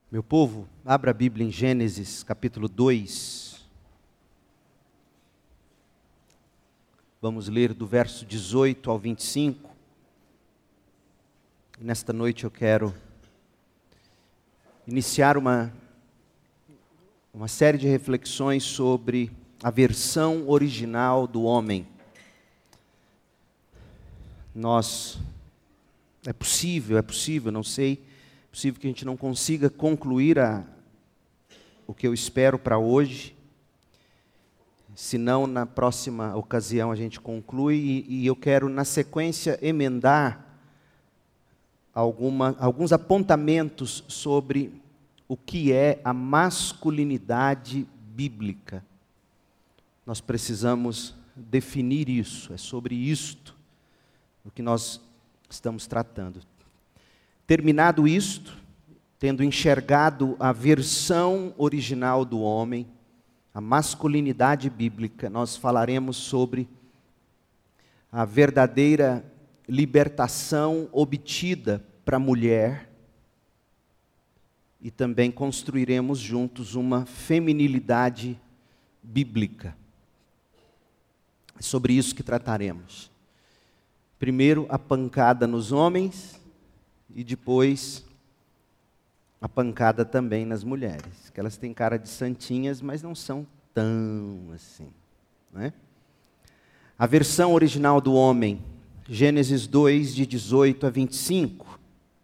Meu povo, abra a Bíblia em Gênesis, capítulo 2. Vamos ler do verso 18 ao 25. Nesta noite eu quero iniciar uma série de reflexões sobre a versão original do homem. É possível, não sei, é possível que a gente não consiga concluir o que eu espero para hoje. Se não, na próxima ocasião a gente conclui e eu quero, na sequência, emendar alguns apontamentos sobre o que é a masculinidade bíblica. Nós precisamos definir isso, é sobre isto o que nós estamos tratando. Terminado isto, tendo enxergado a versão original do homem, a masculinidade bíblica, nós falaremos sobre a verdadeira libertação obtida para a mulher e também construiremos juntos uma feminilidade bíblica. É sobre isso que trataremos. Primeiro, a pancada nos homens e depois a pancada também nas mulheres, que elas têm cara de santinhas, mas não são tão assim, não é? A versão original do homem, Gênesis 2, de 18 a 25.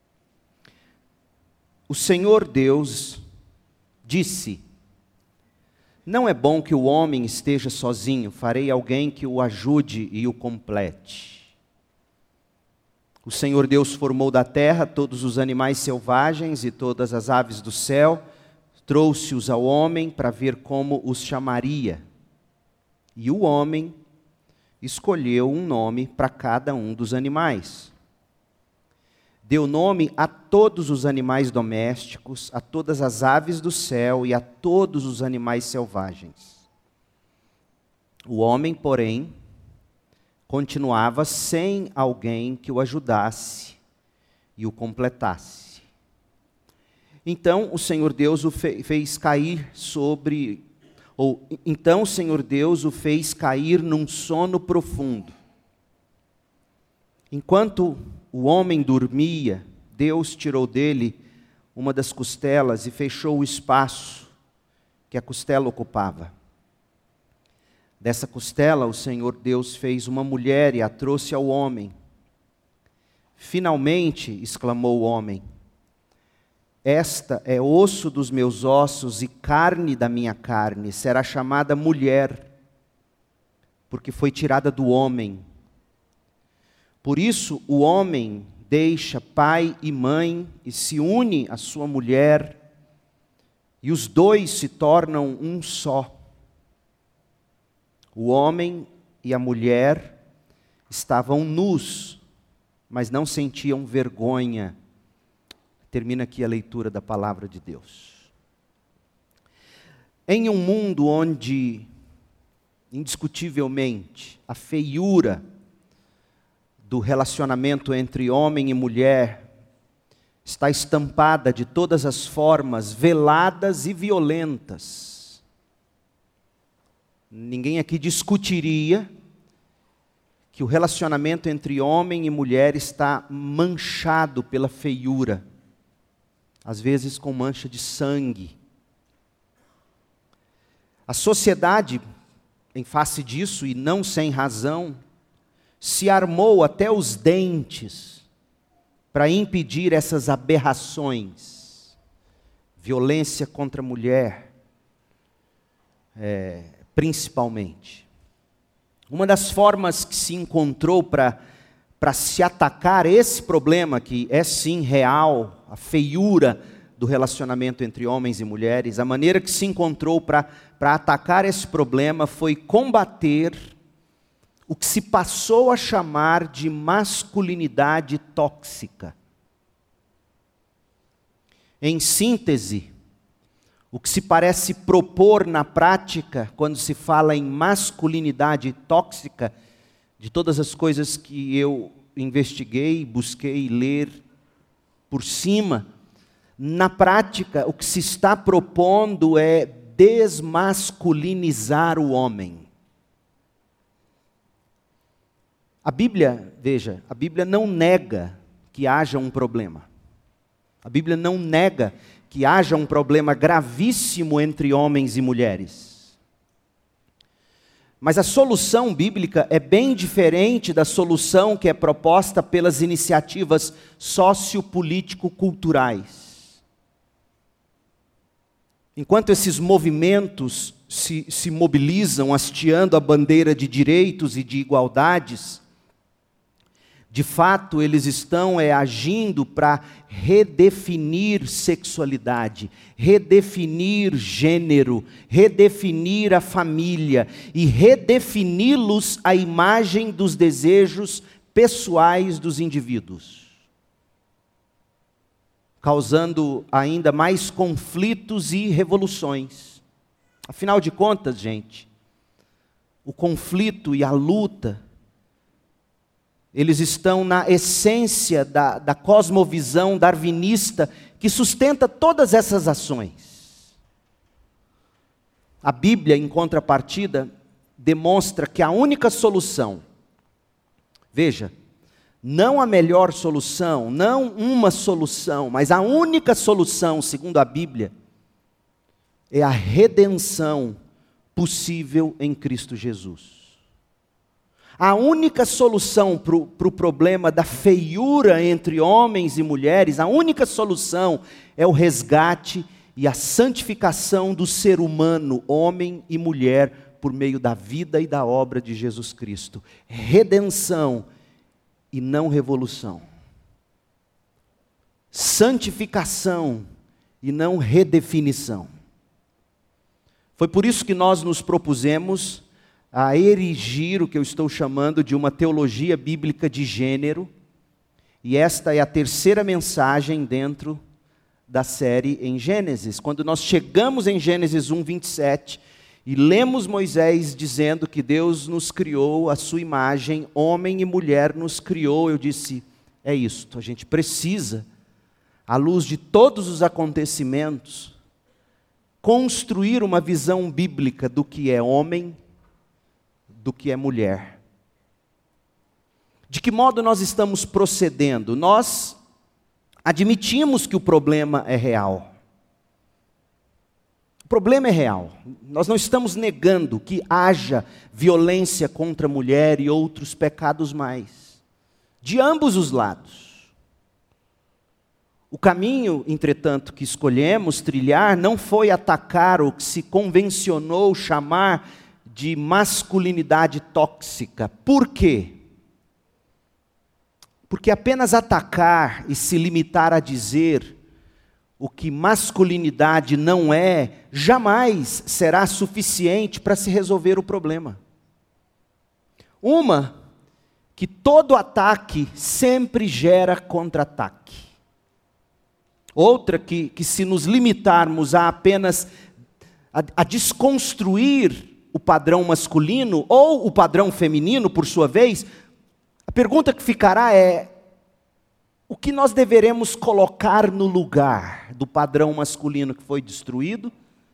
O Senhor Deus disse: não é bom que o homem esteja sozinho, farei alguém que o ajude e o complete. O Senhor Deus formou da terra todos os animais selvagens e todas as aves do céu, trouxe-os ao homem para ver como os chamaria. E o homem escolheu um nome para cada um dos animais. Deu nome a todos os animais domésticos, a todas as aves do céu e a todos os animais selvagens. O homem, porém, continuava sem alguém que o ajudasse e o completasse. Então o Senhor Deus o fez cair então o Senhor Deus o fez cair num sono profundo. Enquanto o homem dormia, Deus tirou dele uma das costelas e fechou o espaço que a costela ocupava. Dessa costela, o Senhor Deus fez uma mulher e a trouxe ao homem. Finalmente, exclamou o homem, esta é osso dos meus ossos e carne da minha carne, será chamada mulher, porque foi tirada do homem. Por isso, o homem deixa pai e mãe e se une à sua mulher, e os dois se tornam um só. O homem e a mulher estavam nus, mas não sentiam vergonha. Termina aqui a leitura da palavra de Deus. Em um mundo onde, indiscutivelmente, a feiura do relacionamento entre homem e mulher está estampada de todas as formas, veladas e violentas, ninguém aqui discutiria que o relacionamento entre homem e mulher está manchado pela feiura, às vezes com mancha de sangue. A sociedade, em face disso, e não sem razão, se armou até os dentes para impedir essas aberrações. Violência contra a mulher, principalmente. Uma das formas que se encontrou para se atacar esse problema, que é sim real, a feiura do relacionamento entre homens e mulheres, a maneira que se encontrou para atacar esse problema foi combater o que se passou a chamar de masculinidade tóxica. Em síntese, o que se parece propor na prática, quando se fala em masculinidade tóxica, de todas as coisas que eu investiguei, busquei ler por cima, Na prática, o que se está propondo é desmasculinizar o homem. A Bíblia, veja, a Bíblia não nega que haja um problema. A Bíblia não nega que haja um problema gravíssimo entre homens e mulheres. Mas a solução bíblica é bem diferente da solução que é proposta pelas iniciativas sociopolítico-culturais. Enquanto esses movimentos se mobilizam hasteando a bandeira de direitos e de igualdades, de fato eles estão agindo para redefinir sexualidade, redefinir gênero, redefinir a família e redefini-los à imagem dos desejos pessoais dos indivíduos, causando ainda mais conflitos e revoluções. Afinal de contas, gente, o conflito e a luta, eles estão na essência da cosmovisão darwinista que sustenta todas essas ações. A Bíblia, em contrapartida, demonstra que a única solução, veja, não a melhor solução, não uma solução, mas a única solução, segundo a Bíblia, é a redenção possível em Cristo Jesus. A única solução para o problema da feiura entre homens e mulheres, a única solução é o resgate e a santificação do ser humano, homem e mulher, por meio da vida e da obra de Jesus Cristo. Redenção e não revolução. Santificação e não redefinição. Foi por isso que nós nos propusemos a erigir o que eu estou chamando de uma teologia bíblica de gênero, e esta é a terceira mensagem dentro da série em Gênesis. Quando nós chegamos em Gênesis 1:27 e lemos Moisés dizendo que Deus nos criou à sua imagem, homem e mulher nos criou, eu disse, é isto, a gente precisa, à luz de todos os acontecimentos, construir uma visão bíblica do que é homem, do que é mulher. De que modo nós estamos procedendo? Nós admitimos que o problema é real. O problema é real. Nós não estamos negando que haja violência contra a mulher e outros pecados mais. De ambos os lados. O caminho, entretanto, que escolhemos trilhar não foi atacar o que se convencionou chamar de masculinidade tóxica. Por quê? Porque apenas atacar e se limitar a dizer o que masculinidade não é, jamais será suficiente para se resolver o problema. Uma, que todo ataque sempre gera contra-ataque. Outra, que se nos limitarmos a apenas a desconstruir o padrão masculino ou o padrão feminino, por sua vez, a pergunta que ficará é: o que nós deveremos colocar no lugar do padrão masculino que foi destruído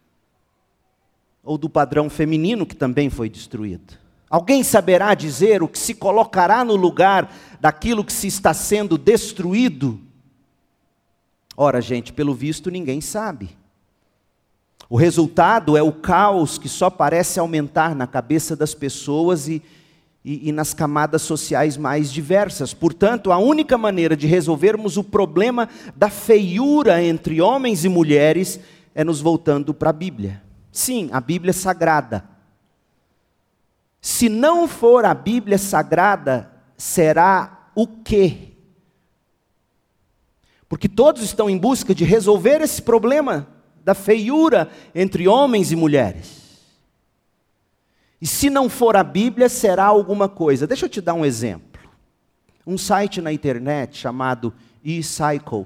ou do padrão feminino que também foi destruído? Alguém saberá dizer o que se colocará no lugar daquilo que se está sendo destruído? Ora, gente, pelo visto ninguém sabe. O resultado é o caos que só parece aumentar na cabeça das pessoas e nas camadas sociais mais diversas. Portanto, a única maneira de resolvermos o problema da feiura entre homens e mulheres é nos voltando para a Bíblia. Sim, a Bíblia Sagrada. Se não for a Bíblia Sagrada, será o quê? Porque todos estão em busca de resolver esse problema da feiura entre homens e mulheres. E se não for a Bíblia, será alguma coisa. Deixa eu te dar um exemplo. Um site na internet chamado eCycle,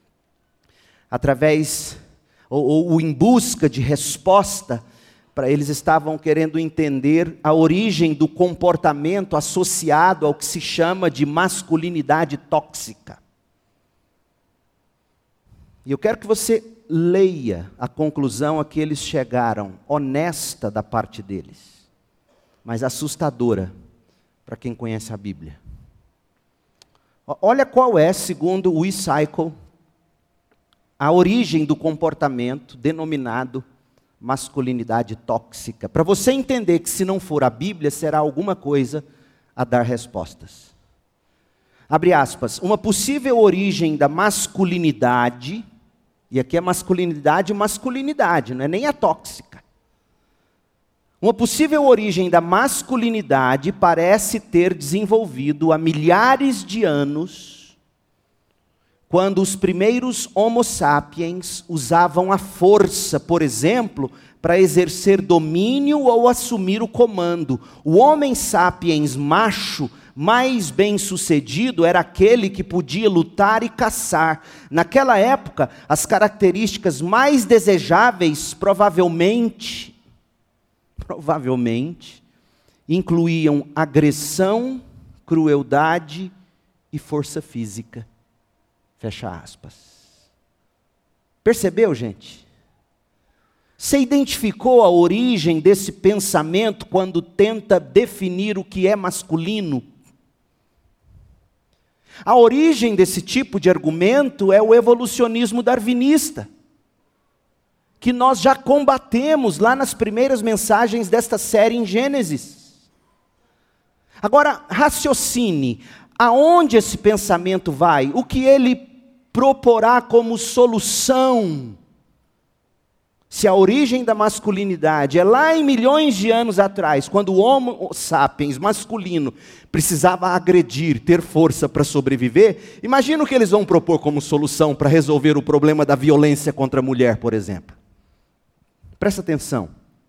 ou em busca de resposta, eles estavam querendo entender a origem do comportamento associado ao que se chama de masculinidade tóxica. E eu quero que você leia a conclusão a que eles chegaram, honesta da parte deles, mas assustadora para quem conhece a Bíblia. Olha qual é, segundo o E-Cycle, a origem do comportamento denominado masculinidade tóxica. Para você entender que se não for a Bíblia, será alguma coisa a dar respostas. Abre aspas, uma possível origem da masculinidade, e aqui é masculinidade, não é nem a tóxica. Uma possível origem da masculinidade parece ter desenvolvido há milhares de anos, quando os primeiros Homo sapiens usavam a força, por exemplo, para exercer domínio ou assumir o comando. O homem sapiens macho mais bem-sucedido era aquele que podia lutar e caçar. Naquela época, as características mais desejáveis provavelmente, incluíam agressão, crueldade e força física. Fecha aspas. Percebeu, gente? Você identificou a origem desse pensamento quando tenta definir o que é masculino? A origem desse tipo de argumento é o evolucionismo darwinista, que nós já combatemos lá nas primeiras mensagens desta série em Gênesis. Agora, raciocine, aonde esse pensamento vai? O que ele proporá como solução? Se a origem da masculinidade é lá em milhões de anos atrás, quando o Homo sapiens masculino precisava agredir, ter força para sobreviver, imagina o que eles vão propor como solução para resolver o problema da violência contra a mulher, por exemplo. Presta atenção.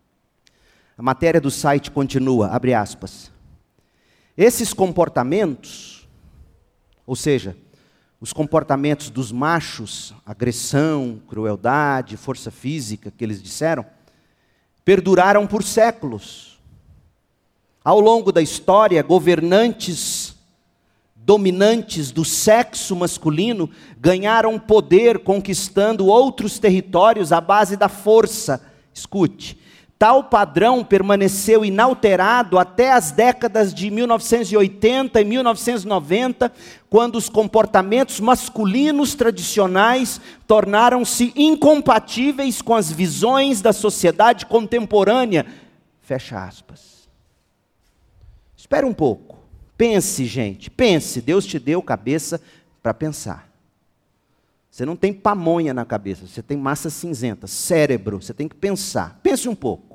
A matéria do site continua, abre aspas. Esses comportamentos, ou seja, os comportamentos dos machos, agressão, crueldade, força física, que eles disseram, perduraram por séculos. Ao longo da história, governantes dominantes do sexo masculino ganharam poder conquistando outros territórios à base da força. Escute. Tal padrão permaneceu inalterado até as décadas de 1980 e 1990, quando os comportamentos masculinos tradicionais tornaram-se incompatíveis com as visões da sociedade contemporânea. Fecha aspas. Espera um pouco. Pense, gente. Pense. Deus te deu cabeça para pensar. Você não tem pamonha na cabeça, você tem massa cinzenta, cérebro, você tem que pensar. Pense um pouco.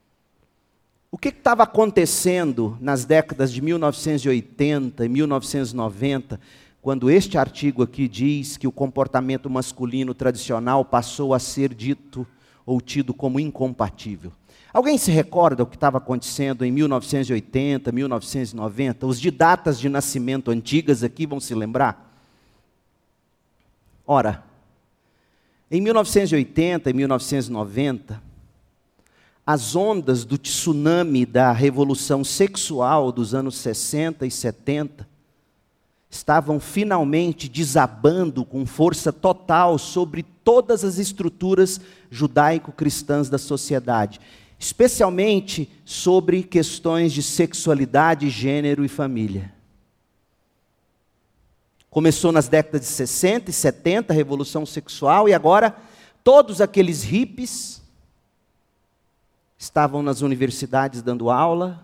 O que estava acontecendo nas décadas de 1980 e 1990, quando este artigo aqui diz que o comportamento masculino tradicional passou a ser dito ou tido como incompatível? Alguém se recorda o que estava acontecendo em 1980, 1990? Os de datas de nascimento antigas aqui vão se lembrar? Ora, em 1980 e 1990, as ondas do tsunami da revolução sexual dos anos 60 e 70 estavam finalmente desabando com força total sobre todas as estruturas judaico-cristãs da sociedade, especialmente sobre questões de sexualidade, gênero e família. Começou nas décadas de 60 e 70, a revolução sexual, e agora todos aqueles hippies estavam nas universidades dando aula,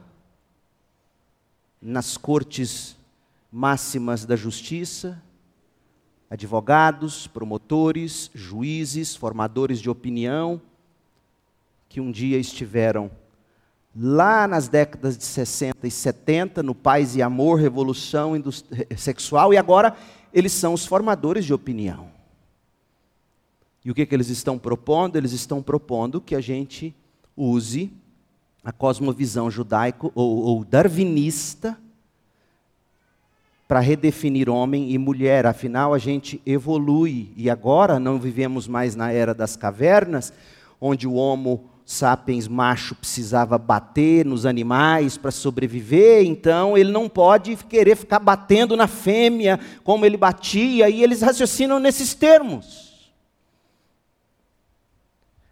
nas cortes máximas da justiça, advogados, promotores, juízes, formadores de opinião, que um dia estiveram lá nas décadas de 60 e 70, no Paz e Amor, Revolução Sexual, e agora eles são os formadores de opinião. E o que eles estão propondo? Eles estão propondo que a gente use a cosmovisão judaico ou darwinista para redefinir homem e mulher. Afinal, a gente evolui, e agora não vivemos mais na era das cavernas, onde o Homo sapiens macho precisava bater nos animais para sobreviver, então ele não pode querer ficar batendo na fêmea como ele batia, e eles raciocinam nesses termos.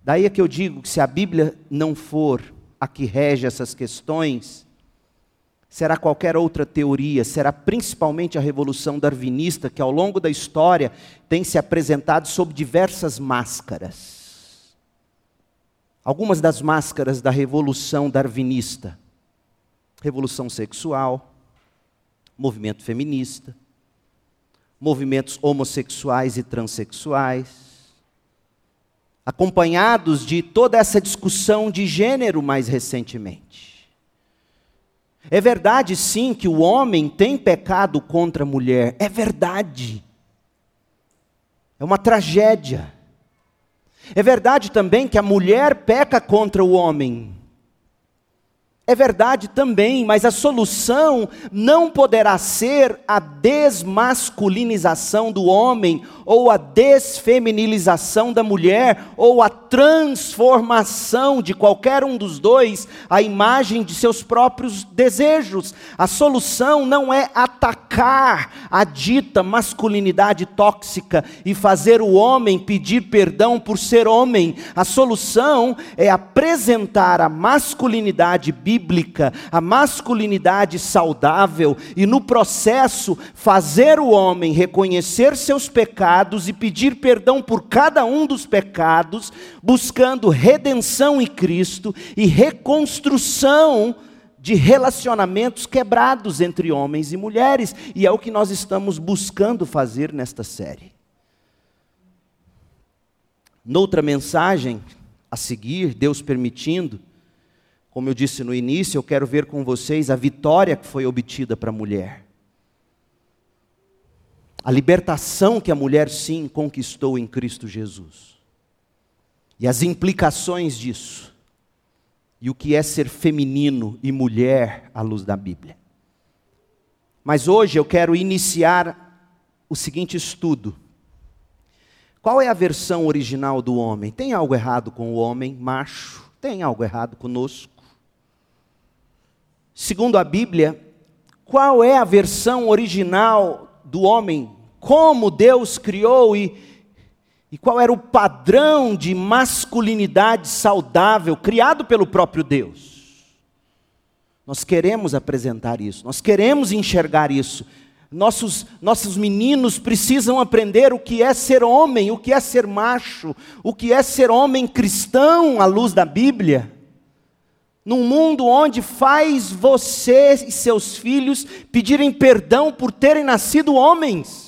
Daí é que eu digo que se a Bíblia não for a que rege essas questões, será qualquer outra teoria, será principalmente a revolução darwinista, que ao longo da história tem se apresentado sob diversas máscaras. Algumas das máscaras da revolução darwinista: revolução sexual, movimento feminista, movimentos homossexuais e transexuais, acompanhados de toda essa discussão de gênero mais recentemente. É verdade, sim, que o homem tem pecado contra a mulher. É verdade. É uma tragédia. É verdade também que a mulher peca contra o homem. É verdade também, mas a solução não poderá ser a desmasculinização do homem, ou a desfeminilização da mulher, ou a transformação de qualquer um dos dois à imagem de seus próprios desejos. A solução não é atacar a dita masculinidade tóxica e fazer o homem pedir perdão por ser homem. A solução é apresentar a masculinidade bíblica, a masculinidade saudável, e no processo fazer o homem reconhecer seus pecados e pedir perdão por cada um dos pecados, buscando redenção em Cristo e reconstrução de relacionamentos quebrados entre homens e mulheres. E é o que nós estamos buscando fazer nesta série. Noutra mensagem a seguir, Deus permitindo, como eu disse no início, eu quero ver com vocês a vitória que foi obtida para a mulher. A libertação que a mulher sim conquistou em Cristo Jesus. E as implicações disso. E o que é ser feminino e mulher à luz da Bíblia. Mas hoje eu quero iniciar o seguinte estudo. Qual é a versão original do homem? Tem algo errado com o homem macho? Tem algo errado conosco? Segundo a Bíblia, qual é a versão original do homem? Como Deus criou e qual era o padrão de masculinidade saudável criado pelo próprio Deus? Nós queremos apresentar isso, nós queremos enxergar isso. Nossos meninos precisam aprender o que é ser homem, o que é ser macho, o que é ser homem cristão à luz da Bíblia. Num mundo onde faz você e seus filhos pedirem perdão por terem nascido homens.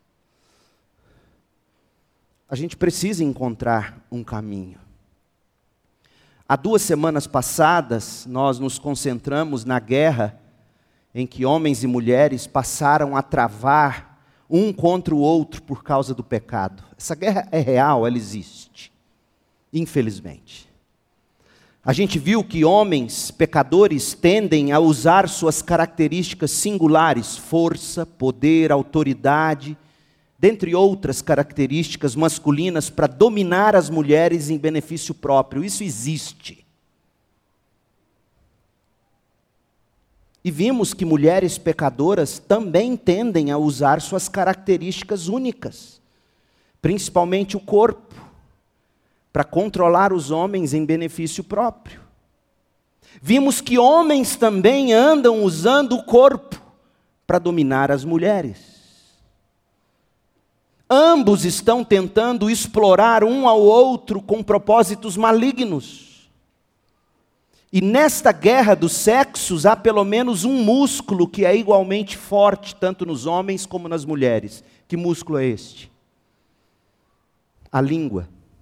A gente precisa encontrar um caminho. Há 2 semanas passadas, nós nos concentramos na guerra em que homens e mulheres passaram a travar um contra o outro por causa do pecado. Essa guerra é real, ela existe, infelizmente. A gente viu que homens pecadores tendem a usar suas características singulares, força, poder, autoridade, dentre outras características masculinas, para dominar as mulheres em benefício próprio. Isso existe. E vimos que mulheres pecadoras também tendem a usar suas características únicas, principalmente o corpo, para controlar os homens em benefício próprio. Vimos que homens também andam usando o corpo para dominar as mulheres. Ambos estão tentando explorar um ao outro com propósitos malignos. E nesta guerra dos sexos há pelo menos um músculo que é igualmente forte, tanto nos homens como nas mulheres. Que músculo é este? A língua.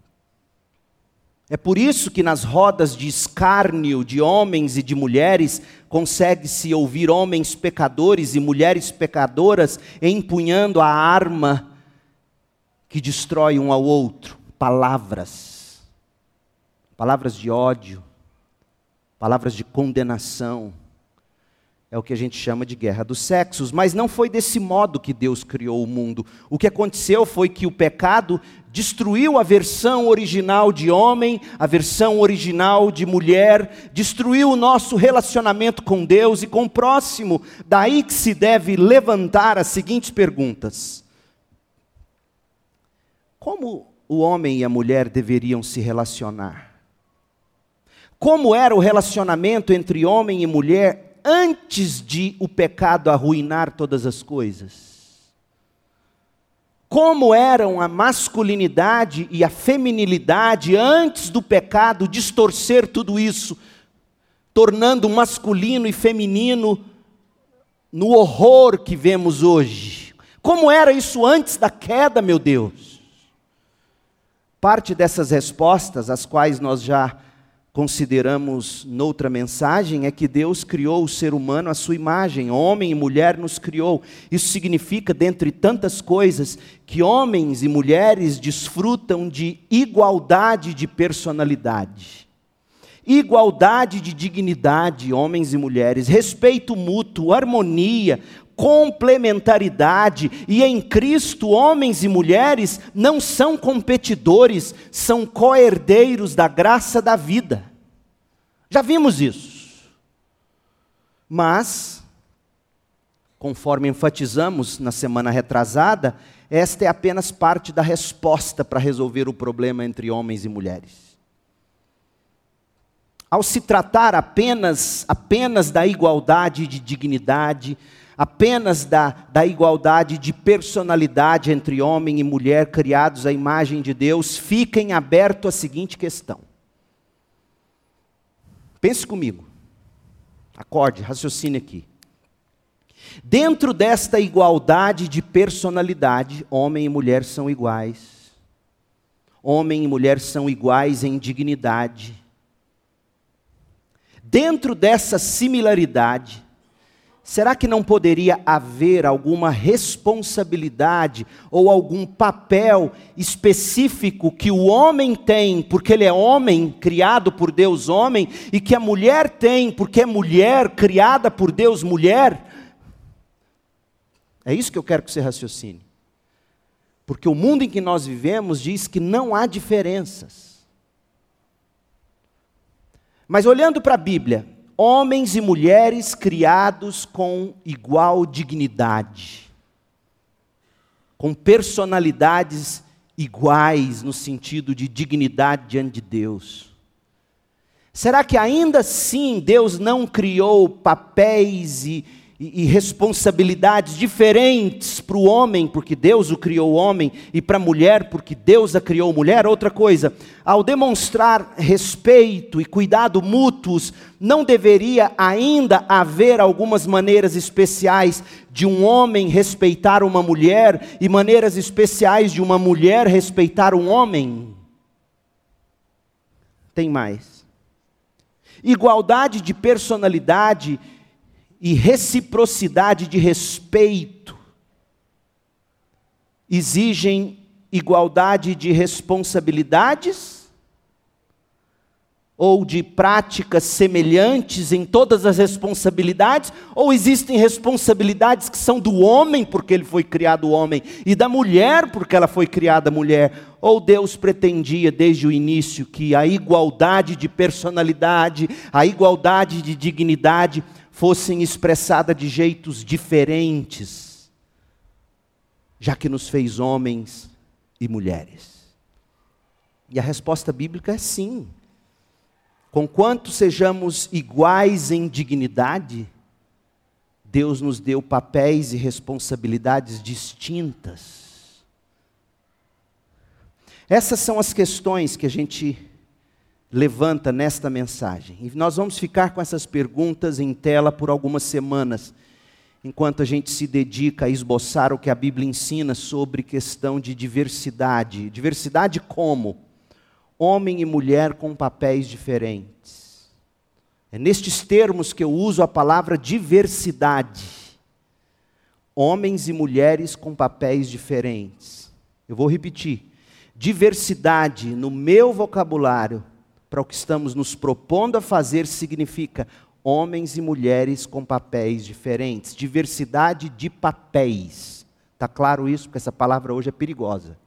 É por isso que nas rodas de escárnio de homens e de mulheres, consegue-se ouvir homens pecadores e mulheres pecadoras empunhando a arma que destrói um ao outro. Palavras de ódio, palavras de condenação. É o que a gente chama de guerra dos sexos. Mas não foi desse modo que Deus criou o mundo. O que aconteceu foi que o pecado destruiu a versão original de homem, a versão original de mulher, destruiu o nosso relacionamento com Deus e com o próximo. Daí que se deve levantar as seguintes perguntas. Como o homem e a mulher deveriam se relacionar? Como era o relacionamento entre homem e mulher antes de o pecado arruinar todas as coisas? Como eram a masculinidade e a feminilidade antes do pecado distorcer tudo isso, tornando masculino e feminino no horror que vemos hoje? Como era isso antes da queda, meu Deus? Parte dessas respostas, as quais nós já consideramos noutra mensagem, é que Deus criou o ser humano à sua imagem, homem e mulher nos criou. Isso significa, dentre tantas coisas, que homens e mulheres desfrutam de igualdade de personalidade, igualdade de dignidade, homens e mulheres, respeito mútuo, harmonia, complementaridade, e em Cristo, homens e mulheres não são competidores, são co-herdeiros da graça da vida. Já vimos isso. Mas, conforme enfatizamos na semana retrasada, esta é apenas parte da resposta para resolver o problema entre homens e mulheres. Ao se tratar apenas da igualdade de dignidade, apenas da igualdade de personalidade entre homem e mulher criados à imagem de Deus, fica em aberto a seguinte questão. Pense comigo, acorde, raciocine aqui. Dentro desta igualdade de personalidade, homem e mulher são iguais. Homem e mulher são iguais em dignidade. Dentro dessa similaridade, será que não poderia haver alguma responsabilidade ou algum papel específico que o homem tem, porque ele é homem, criado por Deus homem, e que a mulher tem, porque é mulher, criada por Deus mulher? É isso que eu quero que você raciocine. Porque o mundo em que nós vivemos diz que não há diferenças. Mas olhando para a Bíblia, homens e mulheres criados com igual dignidade, com personalidades iguais no sentido de dignidade diante de Deus. Será que ainda assim Deus não criou papéis e responsabilidades diferentes para o homem, porque Deus o criou homem, e para a mulher, porque Deus a criou mulher? Outra coisa, ao demonstrar respeito e cuidado mútuos, não deveria ainda haver algumas maneiras especiais de um homem respeitar uma mulher e maneiras especiais de uma mulher respeitar um homem? Tem mais. Igualdade de personalidade e reciprocidade de respeito exigem igualdade de responsabilidades ou de práticas semelhantes em todas as responsabilidades, ou existem responsabilidades que são do homem porque ele foi criado homem e da mulher porque ela foi criada mulher? Ou Deus pretendia desde o início que a igualdade de personalidade, a igualdade de dignidade fossem expressadas de jeitos diferentes, já que nos fez homens e mulheres? E a resposta bíblica é sim. Conquanto sejamos iguais em dignidade, Deus nos deu papéis e responsabilidades distintas. Essas são as questões que a gente levanta nesta mensagem. E nós vamos ficar com essas perguntas em tela por algumas semanas, enquanto a gente se dedica a esboçar o que a Bíblia ensina sobre questão de diversidade. Diversidade como? Homem e mulher com papéis diferentes. É nestes termos que eu uso a palavra diversidade. Homens e mulheres com papéis diferentes. Eu vou repetir. Diversidade no meu vocabulário, para o que estamos nos propondo a fazer, significa homens e mulheres com papéis diferentes. Diversidade de papéis. Está claro isso? Porque essa palavra hoje é perigosa.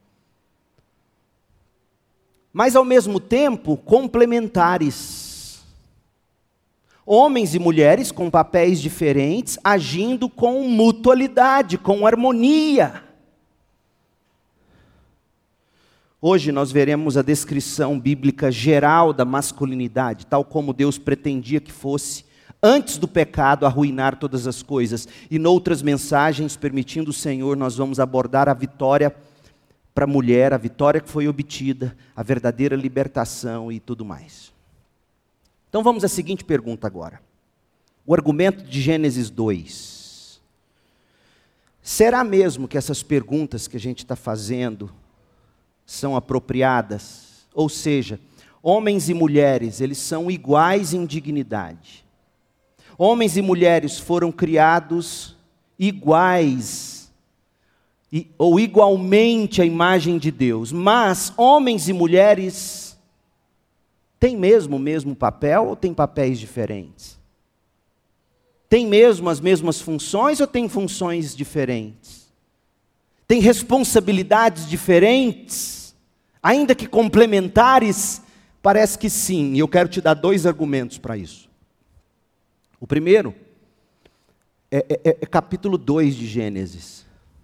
Mas ao mesmo tempo, complementares. Homens e mulheres com papéis diferentes, agindo com mutualidade, com harmonia. Hoje nós veremos a descrição bíblica geral da masculinidade, tal como Deus pretendia que fosse, antes do pecado arruinar todas as coisas. E noutras mensagens, permitindo o Senhor, nós vamos abordar a vitória para a mulher, a vitória que foi obtida, a verdadeira libertação e tudo mais. Então vamos à seguinte pergunta agora. O argumento de Gênesis 2. Será mesmo que essas perguntas que a gente está fazendo são apropriadas? Ou seja, homens e mulheres, eles são iguais em dignidade. Homens e mulheres foram criados iguais, ou igualmente à imagem de Deus. Mas homens e mulheres têm mesmo o mesmo papel ou têm papéis diferentes? Tem mesmo as mesmas funções ou tem funções diferentes? Tem responsabilidades diferentes? Ainda que complementares, parece que sim. E eu quero te dar 2 argumentos para isso. O primeiro é capítulo 2 de Gênesis.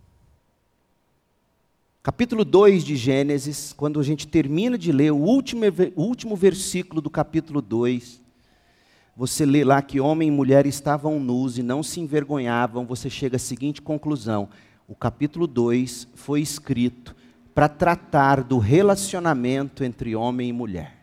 Capítulo 2 de Gênesis, quando a gente termina de ler o último versículo do capítulo 2, você lê lá que homem e mulher estavam nus e não se envergonhavam, você chega à seguinte conclusão: o capítulo 2 foi escrito para tratar do relacionamento entre homem e mulher.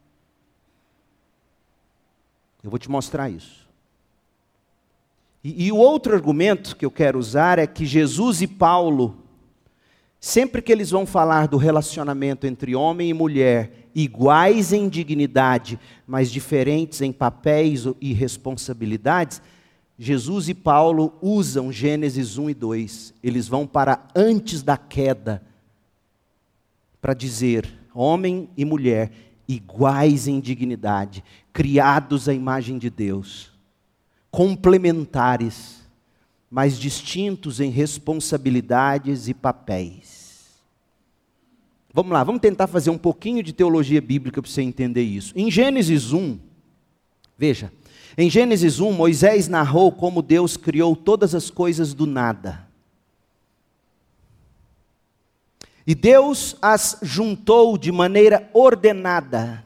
Eu vou te mostrar isso. E o outro argumento que eu quero usar é que Jesus e Paulo, sempre que eles vão falar do relacionamento entre homem e mulher, iguais em dignidade, mas diferentes em papéis e responsabilidades, Jesus e Paulo usam Gênesis 1 e 2. Eles vão para antes da queda, para dizer, homem e mulher, iguais em dignidade, criados à imagem de Deus, complementares, mas distintos em responsabilidades e papéis. Vamos lá, vamos tentar fazer um pouquinho de teologia bíblica para você entender isso. Em Gênesis 1, veja, em Gênesis 1, Moisés narrou como Deus criou todas as coisas do nada. E Deus as juntou de maneira ordenada,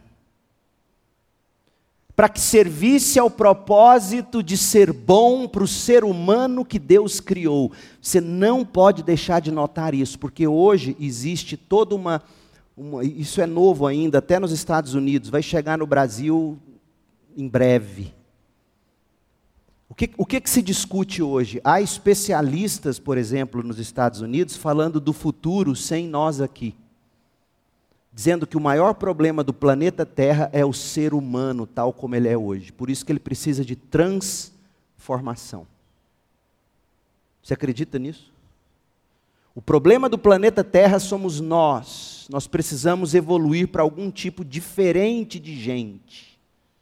para que servisse ao propósito de ser bom para o ser humano que Deus criou. Você não pode deixar de notar isso, porque hoje existe toda isso é novo ainda, até nos Estados Unidos, vai chegar no Brasil em breve. O que se discute hoje? Há especialistas, por exemplo, nos Estados Unidos, falando do futuro sem nós aqui. Dizendo que o maior problema do planeta Terra é o ser humano, tal como ele é hoje. Por isso que ele precisa de transformação. Você acredita nisso? O problema do planeta Terra somos nós. Nós precisamos evoluir para algum tipo diferente de gente.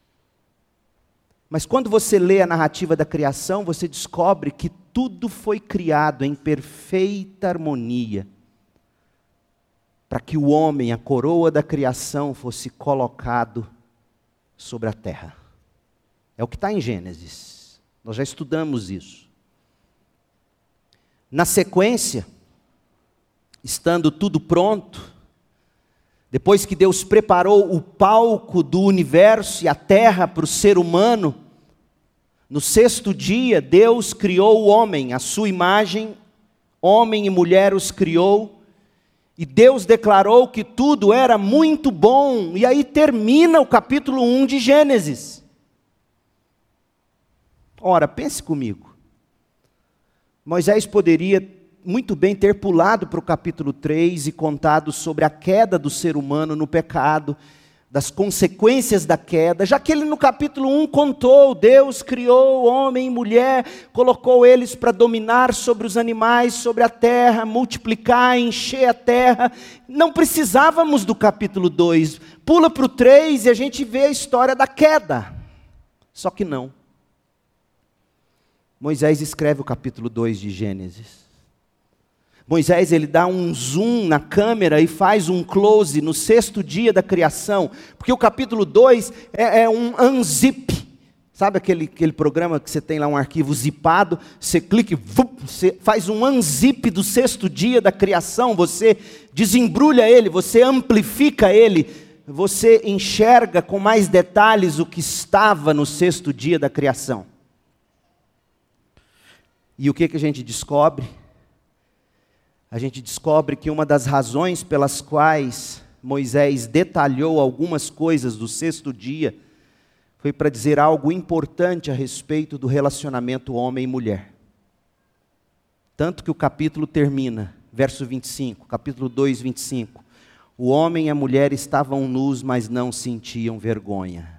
Mas quando você lê a narrativa da criação, você descobre que tudo foi criado em perfeita harmonia, para que o homem, a coroa da criação, fosse colocado sobre a terra. É o que está em Gênesis. Nós já estudamos isso. Na sequência, estando tudo pronto, depois que Deus preparou o palco do universo e a terra para o ser humano, no 6º dia, Deus criou o homem, a sua imagem, homem e mulher os criou, e Deus declarou que tudo era muito bom, e aí termina o capítulo 1 de Gênesis. Ora, pense comigo, Moisés poderia muito bem ter pulado para o capítulo 3 e contado sobre a queda do ser humano no pecado, das consequências da queda, já que ele no capítulo 1 contou, Deus criou homem e mulher, colocou eles para dominar sobre os animais, sobre a terra, multiplicar, encher a terra. Não precisávamos do capítulo 2, pula para o 3 e a gente vê a história da queda. Só que não. Moisés escreve o capítulo 2 de Gênesis. Moisés, ele dá um zoom na câmera e faz um close no 6º dia da criação, porque o capítulo 2 é um unzip, Sabe aquele programa que você tem lá um arquivo zipado, você clica e você faz um unzip do sexto dia da criação, você desembrulha ele, você amplifica ele, você enxerga com mais detalhes o que estava no sexto dia da criação. E o que a gente descobre? A gente descobre que uma das razões pelas quais Moisés detalhou algumas coisas do sexto dia foi para dizer algo importante a respeito do relacionamento homem e mulher. Tanto que o capítulo termina, verso 25, capítulo 2, 25. O homem e a mulher estavam nus, mas não sentiam vergonha.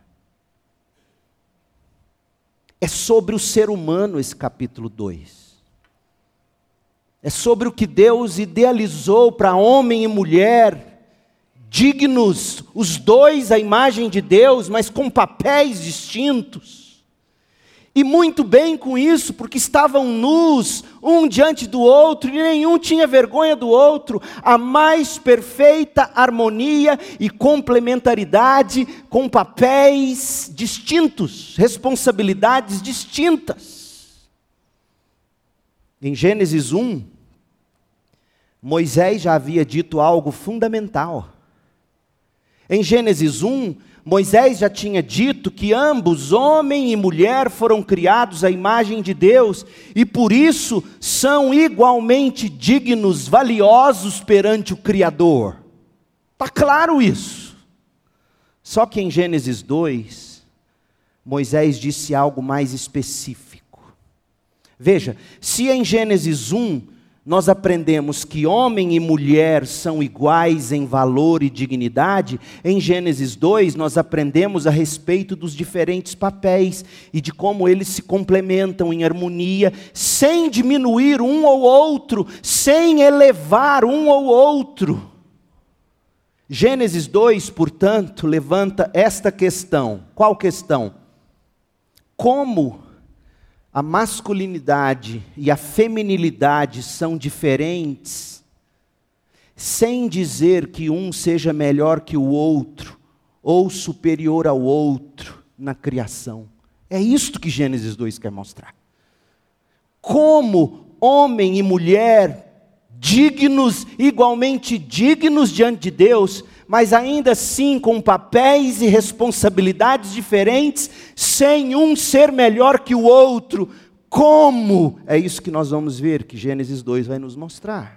É sobre o ser humano esse capítulo 2. É sobre o que Deus idealizou para homem e mulher, dignos, os dois à imagem de Deus, mas com papéis distintos. E muito bem com isso, porque estavam nus, um diante do outro, e nenhum tinha vergonha do outro. A mais perfeita harmonia e complementaridade, com papéis distintos, responsabilidades distintas. Em Gênesis 1, Moisés já havia dito algo fundamental. Em Gênesis 1, Moisés já tinha dito que ambos, homem e mulher, foram criados à imagem de Deus e por isso são igualmente dignos, valiosos perante o Criador. Está claro isso. Só que em Gênesis 2, Moisés disse algo mais específico. Veja, se em Gênesis 1, nós aprendemos que homem e mulher são iguais em valor e dignidade, em Gênesis 2 nós aprendemos a respeito dos diferentes papéis e de como eles se complementam em harmonia, sem diminuir um ou outro, sem elevar um ou outro. Gênesis 2, portanto, levanta esta questão. Qual questão? Como a masculinidade e a feminilidade são diferentes, sem dizer que um seja melhor que o outro, ou superior ao outro na criação. É isto que Gênesis 2 quer mostrar. Como homem e mulher, dignos, igualmente dignos diante de Deus, mas ainda assim com papéis e responsabilidades diferentes, sem um ser melhor que o outro. Como? É isso que nós vamos ver, que Gênesis 2 vai nos mostrar.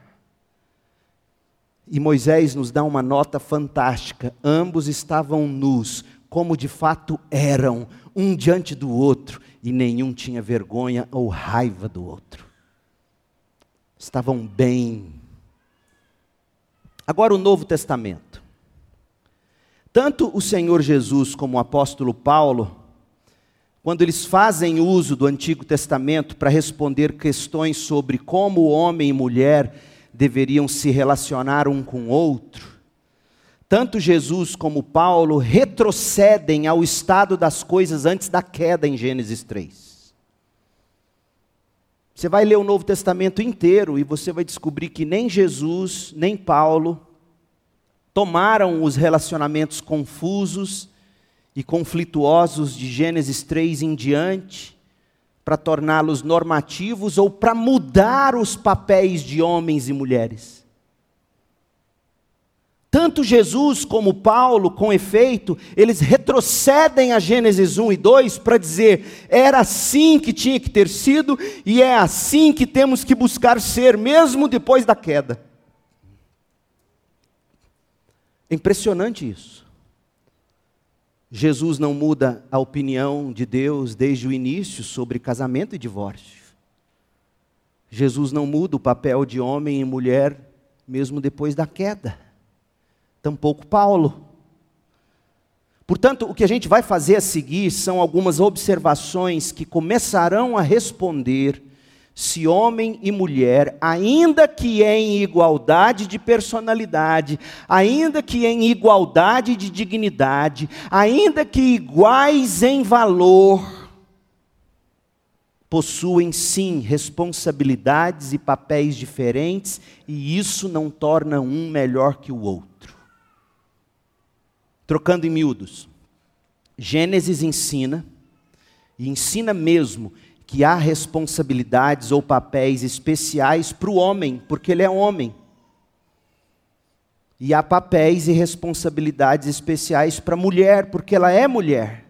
E Moisés nos dá uma nota fantástica. Ambos estavam nus, como de fato eram, um diante do outro, e nenhum tinha vergonha ou raiva do outro. Estavam bem. Agora o Novo Testamento. Tanto o Senhor Jesus como o apóstolo Paulo, quando eles fazem uso do Antigo Testamento para responder questões sobre como homem e mulher deveriam se relacionar um com o outro, tanto Jesus como Paulo retrocedem ao estado das coisas antes da queda em Gênesis 3. Você vai ler o Novo Testamento inteiro e você vai descobrir que nem Jesus, nem Paulo tomaram os relacionamentos confusos e conflituosos de Gênesis 3 em diante para torná-los normativos ou para mudar os papéis de homens e mulheres. Tanto Jesus como Paulo, com efeito, eles retrocedem a Gênesis 1 e 2 para dizer, era assim que tinha que ter sido e é assim que temos que buscar ser, mesmo depois da queda. É impressionante isso. Jesus não muda a opinião de Deus desde o início sobre casamento e divórcio. Jesus não muda o papel de homem e mulher mesmo depois da queda. Tampouco Paulo. Portanto, o que a gente vai fazer a seguir são algumas observações que começarão a responder se homem e mulher, ainda que em igualdade de personalidade, ainda que em igualdade de dignidade, ainda que iguais em valor, possuem sim responsabilidades e papéis diferentes, e isso não torna um melhor que o outro. Trocando em miúdos, Gênesis ensina E ensina mesmo que há responsabilidades ou papéis especiais para o homem, porque ele é homem. E há papéis e responsabilidades especiais para a mulher, porque ela é mulher.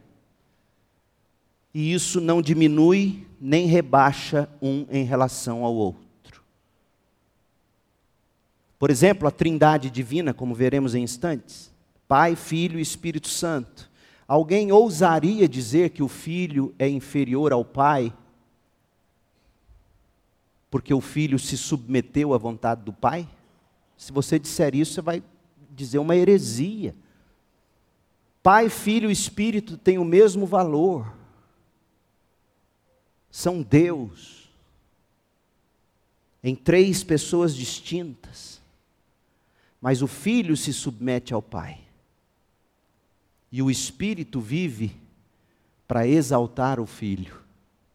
E isso não diminui nem rebaixa um em relação ao outro. Por exemplo, a Trindade divina, como veremos em instantes, Pai, Filho e Espírito Santo. Alguém ousaria dizer que o Filho é inferior ao Pai, porque o Filho se submeteu à vontade do Pai? Se você disser isso, você vai dizer uma heresia. Pai, Filho e Espírito têm o mesmo valor. São Deus, em 3 pessoas distintas. Mas o Filho se submete ao Pai. E o Espírito vive para exaltar o Filho.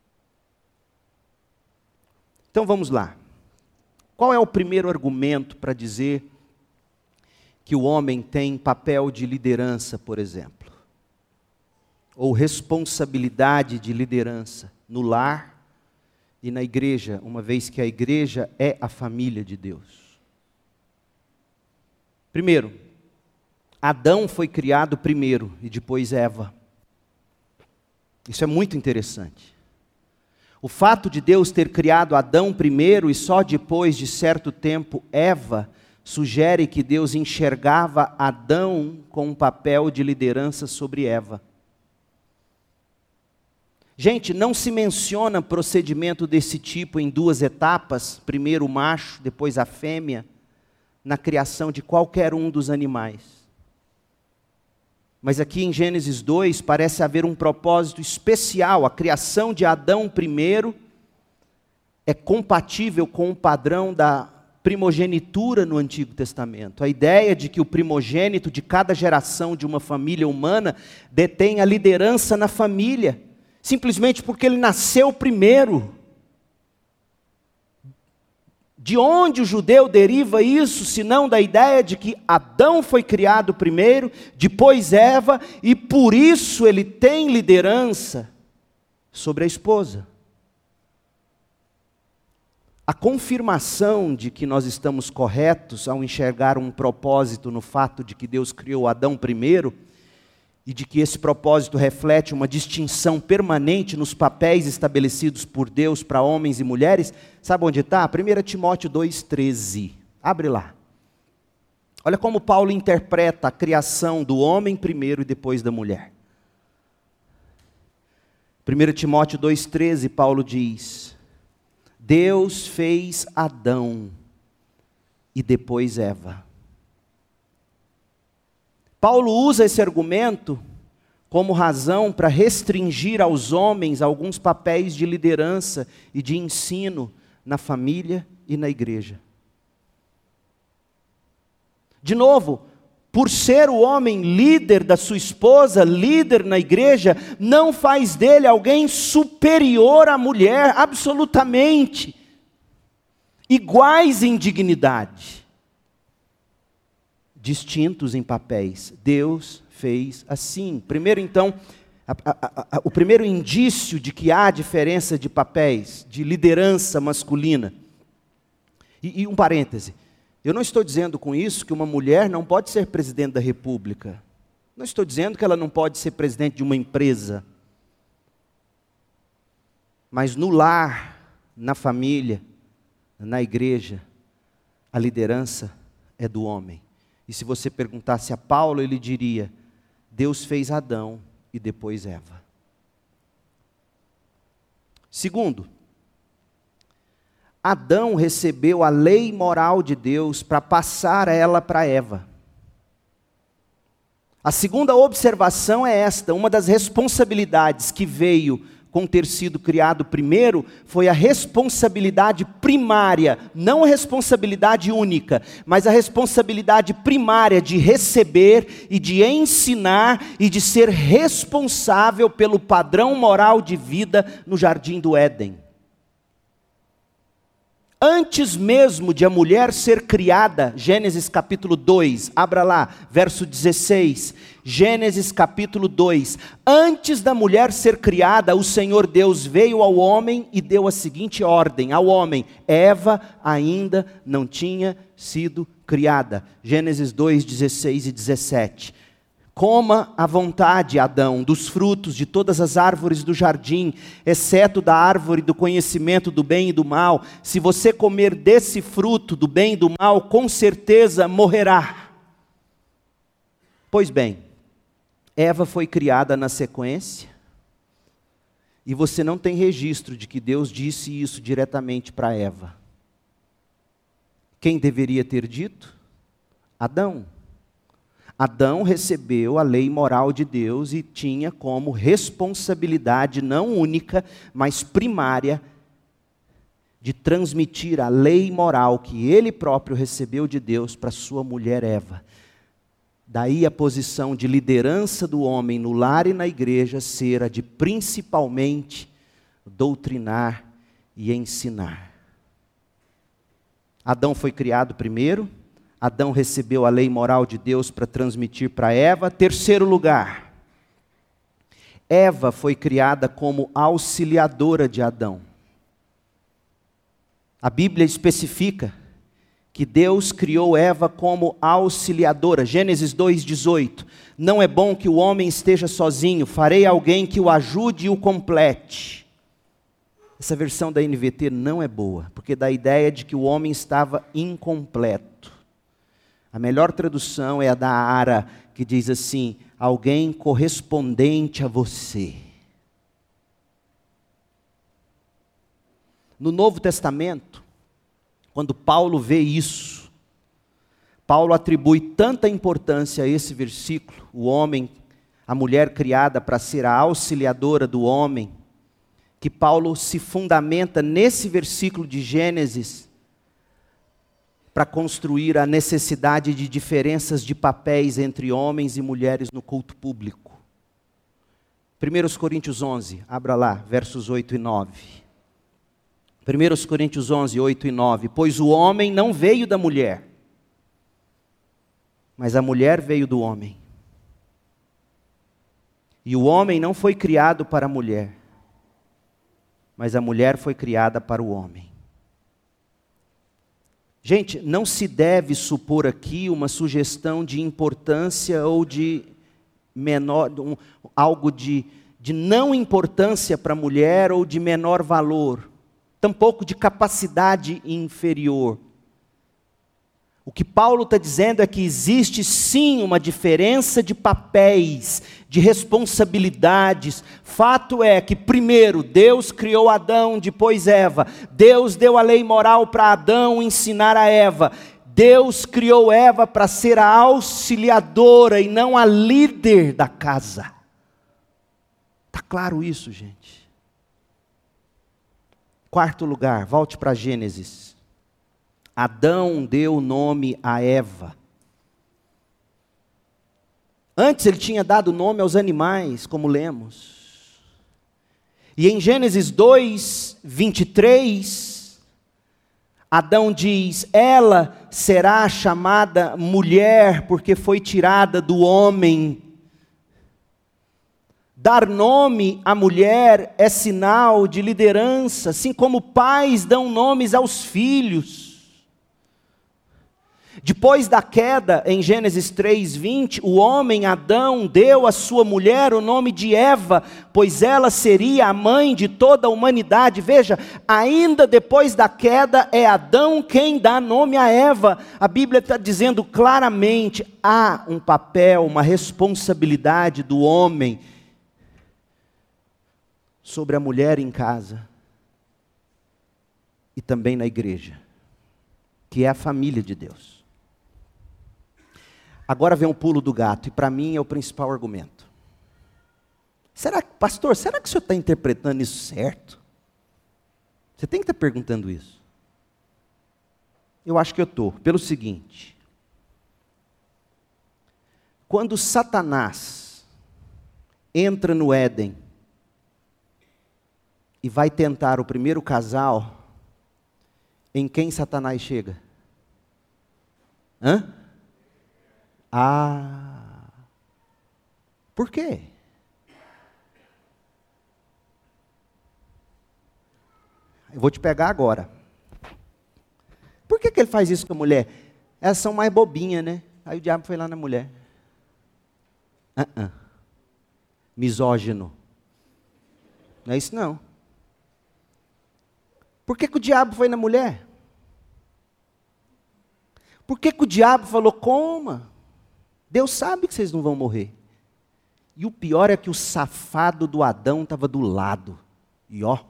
Então vamos lá. Qual é o primeiro argumento para dizer que o homem tem papel de liderança, por exemplo? Ou responsabilidade de liderança no lar e na igreja, uma vez que a igreja é a família de Deus? Primeiro, Adão foi criado primeiro e depois Eva. Isso é muito interessante. O fato de Deus ter criado Adão primeiro e só depois de certo tempo Eva, sugere que Deus enxergava Adão com um papel de liderança sobre Eva. Gente, não se menciona procedimento desse tipo em 2 etapas, primeiro o macho, depois a fêmea, na criação de qualquer um dos animais. Mas aqui em Gênesis 2 parece haver um propósito especial. A criação de Adão primeiro é compatível com o padrão da primogenitura no Antigo Testamento. A ideia de que o primogênito de cada geração de uma família humana detém a liderança na família, simplesmente porque ele nasceu primeiro. De onde o judeu deriva isso, senão da ideia de que Adão foi criado primeiro, depois Eva, e por isso ele tem liderança sobre a esposa. A confirmação de que nós estamos corretos ao enxergar um propósito no fato de que Deus criou Adão primeiro, e de que esse propósito reflete uma distinção permanente nos papéis estabelecidos por Deus para homens e mulheres, sabe onde está? 1 Timóteo 2,13. Abre lá. Olha como Paulo interpreta a criação do homem primeiro e depois da mulher. 1 Timóteo 2,13, Paulo diz: Deus fez Adão e depois Eva. Paulo usa esse argumento como razão para restringir aos homens alguns papéis de liderança e de ensino na família e na igreja. De novo, por ser o homem líder da sua esposa, líder na igreja, não faz dele alguém superior à mulher, absolutamente. Iguais em dignidade. Distintos em papéis. Deus fez assim. Primeiro, então, o primeiro indício de que há diferença de papéis, de liderança masculina. E um parêntese. Eu não estou dizendo com isso que uma mulher não pode ser presidente da república. Não estou dizendo que ela não pode ser presidente de uma empresa. Mas no lar, na família, na igreja, a liderança é do homem. E se você perguntasse a Paulo, ele diria: Deus fez Adão e depois Eva. Segundo, Adão recebeu a lei moral de Deus para passar ela para Eva. A segunda observação é esta: uma das responsabilidades que veio com ter sido criado primeiro, foi a responsabilidade primária, não a responsabilidade única, mas a responsabilidade primária de receber e de ensinar e de ser responsável pelo padrão moral de vida no jardim do Éden. Antes mesmo de a mulher ser criada, Gênesis capítulo 2, abra lá, verso 16, Gênesis capítulo 2, antes da mulher ser criada, o Senhor Deus veio ao homem e deu a seguinte ordem ao homem: Eva ainda não tinha sido criada. Gênesis 2, 16 e 17. Coma à vontade, Adão, dos frutos de todas as árvores do jardim, exceto da árvore do conhecimento do bem e do mal. Se você comer desse fruto do bem e do mal, com certeza morrerá. Pois bem, Eva foi criada na sequência, e você não tem registro de que Deus disse isso diretamente para Eva. Quem deveria ter dito? Adão. Adão recebeu a lei moral de Deus e tinha como responsabilidade não única, mas primária, de transmitir a lei moral que ele próprio recebeu de Deus para sua mulher Eva. Daí a posição de liderança do homem no lar e na igreja ser a de principalmente doutrinar e ensinar. Adão foi criado primeiro. Adão recebeu a lei moral de Deus para transmitir para Eva. Terceiro lugar, Eva foi criada como auxiliadora de Adão. A Bíblia especifica que Deus criou Eva como auxiliadora. Gênesis 2,18. Não é bom que o homem esteja sozinho, farei alguém que o ajude e o complete. Essa versão da NVT não é boa, porque dá a ideia de que o homem estava incompleto. A melhor tradução é a da Ara, que diz assim: alguém correspondente a você. No Novo Testamento, quando Paulo vê isso, Paulo atribui tanta importância a esse versículo, o homem, a mulher criada para ser a auxiliadora do homem, que Paulo se fundamenta nesse versículo de Gênesis para construir a necessidade de diferenças de papéis entre homens e mulheres no culto público. 1 Coríntios 11, abra lá, versos 8 e 9. 1 Coríntios 11, 8 e 9. Pois o homem não veio da mulher, mas a mulher veio do homem. E o homem não foi criado para a mulher, mas a mulher foi criada para o homem. Gente, não se deve supor aqui uma sugestão de importância ou de menor, algo de não importância para a mulher ou de menor valor, tampouco de capacidade inferior. O que Paulo está dizendo é que existe sim uma diferença de papéis, de responsabilidades. Fato é que primeiro Deus criou Adão, depois Eva. Deus deu a lei moral para Adão ensinar a Eva. Deus criou Eva para ser a auxiliadora e não a líder da casa. Está claro isso, gente? Quarto lugar, volte para Gênesis. Adão deu nome a Eva. Antes ele tinha dado nome aos animais, como lemos. E em Gênesis 2, 23, Adão diz: ela será chamada mulher, porque foi tirada do homem. Dar nome à mulher é sinal de liderança, assim como pais dão nomes aos filhos. Depois da queda, em Gênesis 3:20, o homem Adão deu à sua mulher o nome de Eva, pois ela seria a mãe de toda a humanidade. Veja, ainda depois da queda, é Adão quem dá nome a Eva. A Bíblia está dizendo claramente, há um papel, uma responsabilidade do homem sobre a mulher em casa e também na igreja, que é a família de Deus. Agora vem um pulo do gato, e para mim é o principal argumento. Pastor, será que o senhor está interpretando isso certo? Você tem que estar perguntando isso. Eu acho que eu estou, pelo seguinte. Quando Satanás entra no Éden e vai tentar o primeiro casal, Em quem Satanás chega? Hã? Ah. Por quê? Eu vou te pegar agora. Por que ele faz isso com a mulher? Elas são mais bobinhas, né? Aí o diabo foi lá na mulher. Misógino. Não é isso não. Por que o diabo foi na mulher? Por que o diabo falou, coma? Deus sabe que vocês não vão morrer. E o pior é que o safado do Adão estava do lado. E ó.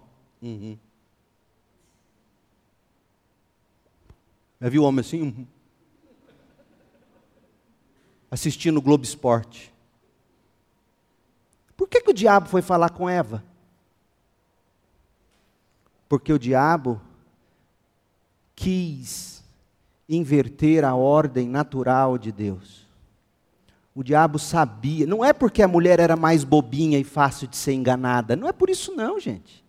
Já viu o homem assim? Assistindo o Globo Esporte. Por que o diabo foi falar com Eva? Porque o diabo quis inverter a ordem natural de Deus. O diabo sabia, não é porque a mulher era mais bobinha e fácil de ser enganada, não é por isso não, gente.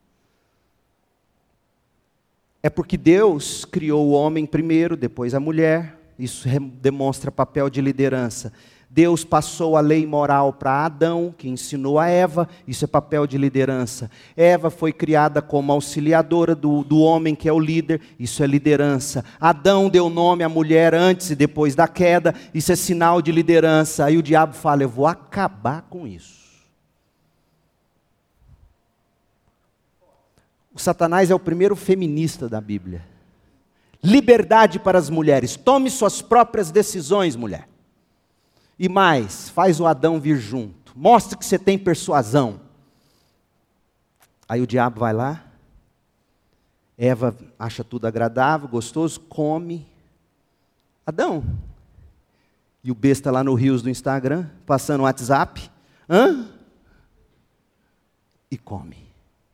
É porque Deus criou o homem primeiro, depois a mulher, isso demonstra papel de liderança. Deus passou a lei moral para Adão, que ensinou a Eva, isso é papel de liderança. Eva foi criada como auxiliadora do homem, que é o líder, isso é liderança. Adão deu nome à mulher antes e depois da queda, isso é sinal de liderança. Aí o diabo fala, eu vou acabar com isso. O Satanás é o primeiro feminista da Bíblia. Liberdade para as mulheres, tome suas próprias decisões, mulher. E mais, faz o Adão vir junto. Mostra que você tem persuasão. Aí o diabo vai lá. Eva acha tudo agradável, gostoso, come. Adão. E o besta lá no Rios do Instagram, passando o WhatsApp. E come.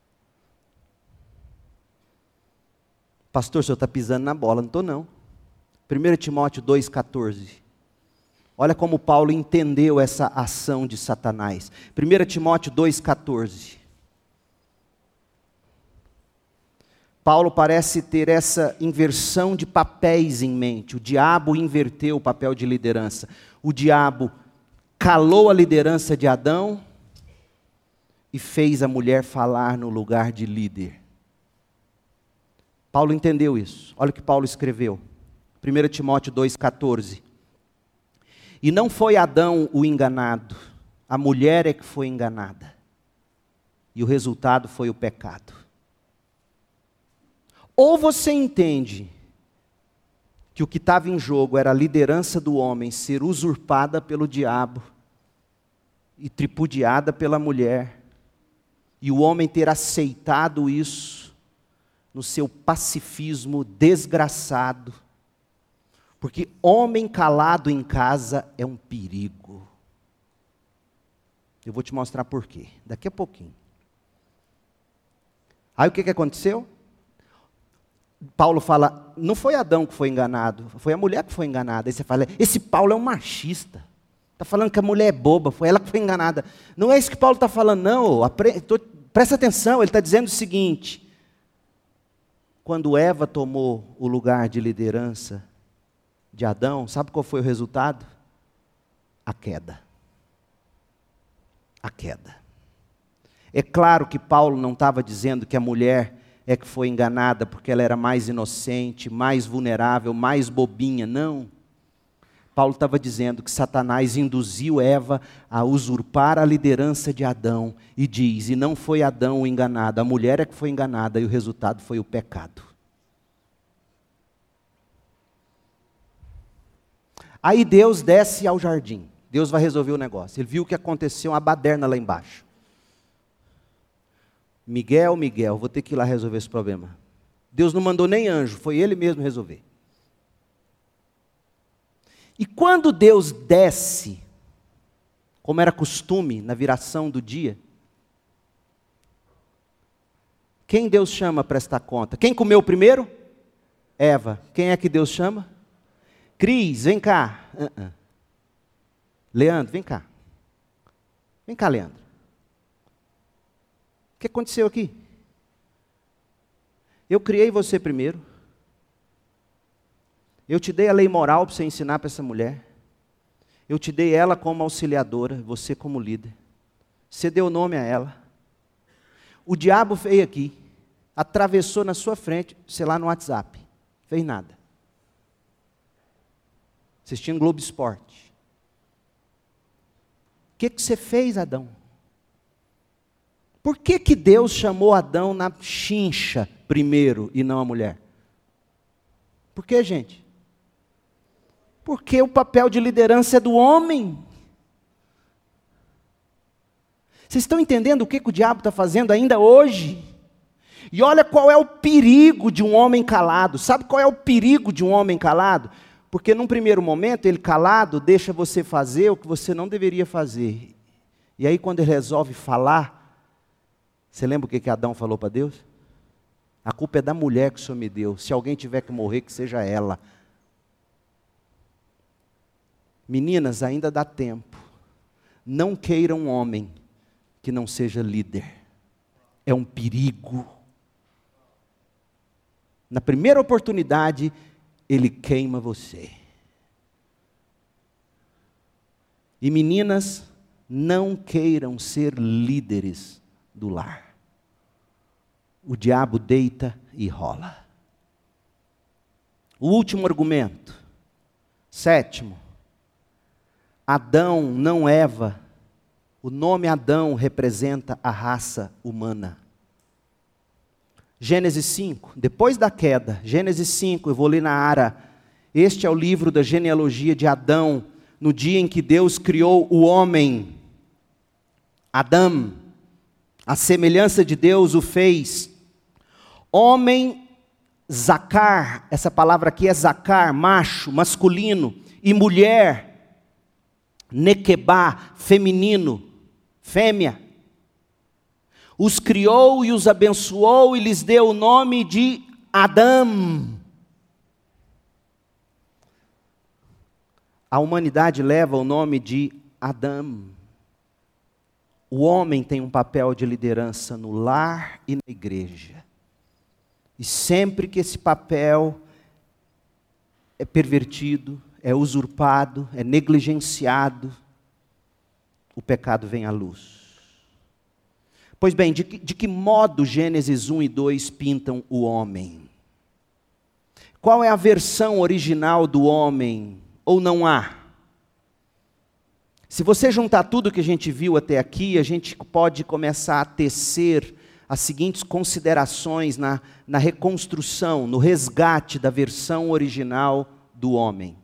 Pastor, o senhor está pisando na bola. Não estou não. 1 Timóteo 2,14. Olha como Paulo entendeu essa ação de Satanás. 1 Timóteo 2,14. Paulo parece ter essa inversão de papéis em mente. O diabo inverteu o papel de liderança. O diabo calou a liderança de Adão e fez a mulher falar no lugar de líder. Paulo entendeu isso. Olha o que Paulo escreveu. 1 Timóteo 2,14. E não foi Adão o enganado, a mulher é que foi enganada. E o resultado foi o pecado. Ou você entende que o que estava em jogo era a liderança do homem ser usurpada pelo diabo e tripudiada pela mulher, e o homem ter aceitado isso no seu pacifismo desgraçado. Porque homem calado em casa é um perigo. Eu vou te mostrar por quê, daqui a pouquinho. Aí o que aconteceu? Paulo fala, não foi Adão que foi enganado, foi a mulher que foi enganada. Aí você fala, esse Paulo é um machista. Está falando que a mulher é boba, foi ela que foi enganada. Não é isso que Paulo está falando, não. Presta atenção, ele está dizendo o seguinte. Quando Eva tomou o lugar de liderança de Adão, sabe qual foi o resultado? A queda. A queda. É claro que Paulo não estava dizendo que a mulher é que foi enganada porque ela era mais inocente, mais vulnerável, mais bobinha, não. Paulo estava dizendo que Satanás induziu Eva a usurpar a liderança de Adão e diz, e não foi Adão o enganado, a mulher é que foi enganada e o resultado foi o pecado. Aí Deus desce ao jardim. Deus vai resolver o negócio. Ele viu o que aconteceu, uma baderna lá embaixo. Miguel, vou ter que ir lá resolver esse problema. Deus não mandou nem anjo, foi ele mesmo resolver. E quando Deus desce, como era costume na viração do dia, quem Deus chama para prestar conta? Quem comeu primeiro? Eva. Quem é que Deus chama? Cris, vem cá. Leandro, vem cá. Vem cá, Leandro. O que aconteceu aqui? Eu criei você primeiro. Eu te dei a lei moral para você ensinar para essa mulher. Eu te dei ela como auxiliadora, você como líder. Você deu nome a ela. O diabo veio aqui, atravessou na sua frente, sei lá, no WhatsApp. Fez nada. Assistindo Globo Esporte. O que você fez, Adão? Por que Deus chamou Adão na chincha primeiro e não a mulher? Por que, gente? Porque o papel de liderança é do homem. Vocês estão entendendo o que o diabo está fazendo ainda hoje? E olha qual é o perigo de um homem calado. Sabe qual é o perigo de um homem calado? Porque num primeiro momento, ele calado deixa você fazer o que você não deveria fazer. E aí quando ele resolve falar, você lembra o que Adão falou para Deus? A culpa é da mulher que o Senhor me deu. Se alguém tiver que morrer, que seja ela. Meninas, ainda dá tempo. Não queira um homem que não seja líder. É um perigo. Na primeira oportunidade, ele queima você. E meninas, não queiram ser líderes do lar. O diabo deita e rola. O último argumento. 7. Adão, não Eva. O nome Adão representa a raça humana. Gênesis 5, depois da queda, Gênesis 5, eu vou ler na Ara. Este é o livro da genealogia de Adão, no dia em que Deus criou o homem. Adão, a semelhança de Deus o fez. Homem, Zacar, essa palavra aqui é Zacar, macho, masculino, e mulher, Nequebá, feminino, fêmea. Os criou e os abençoou e lhes deu o nome de Adão. A humanidade leva o nome de Adão. O homem tem um papel de liderança no lar e na igreja. E sempre que esse papel é pervertido, é usurpado, é negligenciado, o pecado vem à luz. Pois bem, de que modo Gênesis 1 e 2 pintam o homem? Qual é a versão original do homem? Ou não há? Se você juntar tudo que a gente viu até aqui, a gente pode começar a tecer as seguintes considerações na reconstrução, no resgate da versão original do homem.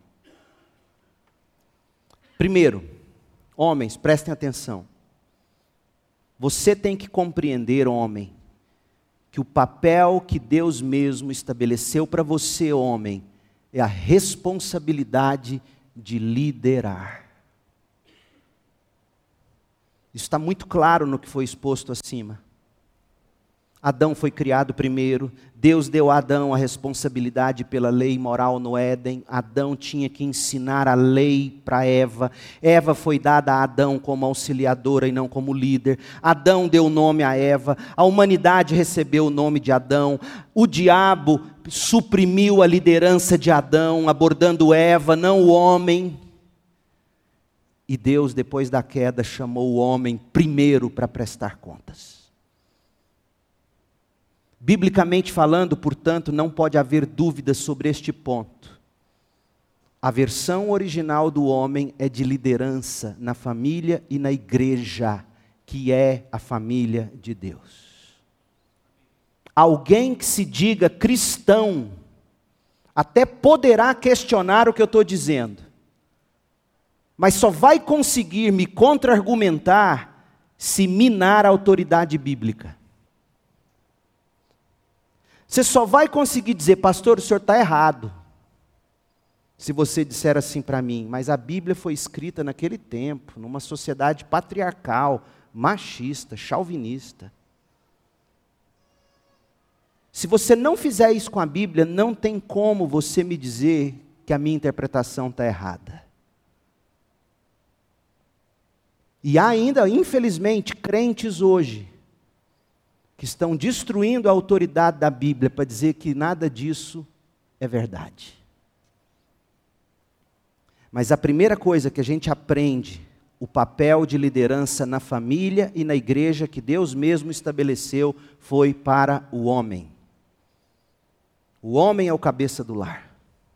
Primeiro, homens, prestem atenção. Você tem que compreender, homem, que o papel que Deus mesmo estabeleceu para você, homem, é a responsabilidade de liderar. Isso está muito claro no que foi exposto acima. Adão foi criado primeiro, Deus deu a Adão a responsabilidade pela lei moral no Éden, Adão tinha que ensinar a lei para Eva, Eva foi dada a Adão como auxiliadora e não como líder, Adão deu nome a Eva, a humanidade recebeu o nome de Adão, o diabo suprimiu a liderança de Adão, abordando Eva, não o homem, e Deus depois da queda chamou o homem primeiro para prestar contas. Biblicamente falando, portanto, não pode haver dúvidas sobre este ponto. A versão original do homem é de liderança na família e na igreja, que é a família de Deus. Alguém que se diga cristão, até poderá questionar o que eu estou dizendo, mas só vai conseguir me contra-argumentar se minar a autoridade bíblica. Você só vai conseguir dizer, pastor, o senhor está errado, se você disser assim para mim, mas a Bíblia foi escrita naquele tempo, numa sociedade patriarcal, machista, chauvinista. Se você não fizer isso com a Bíblia, não tem como você me dizer que a minha interpretação está errada. E há ainda, infelizmente, crentes hoje, que estão destruindo a autoridade da Bíblia para dizer que nada disso é verdade. Mas a primeira coisa que a gente aprende, o papel de liderança na família e na igreja que Deus mesmo estabeleceu, foi para o homem. O homem é o cabeça do lar.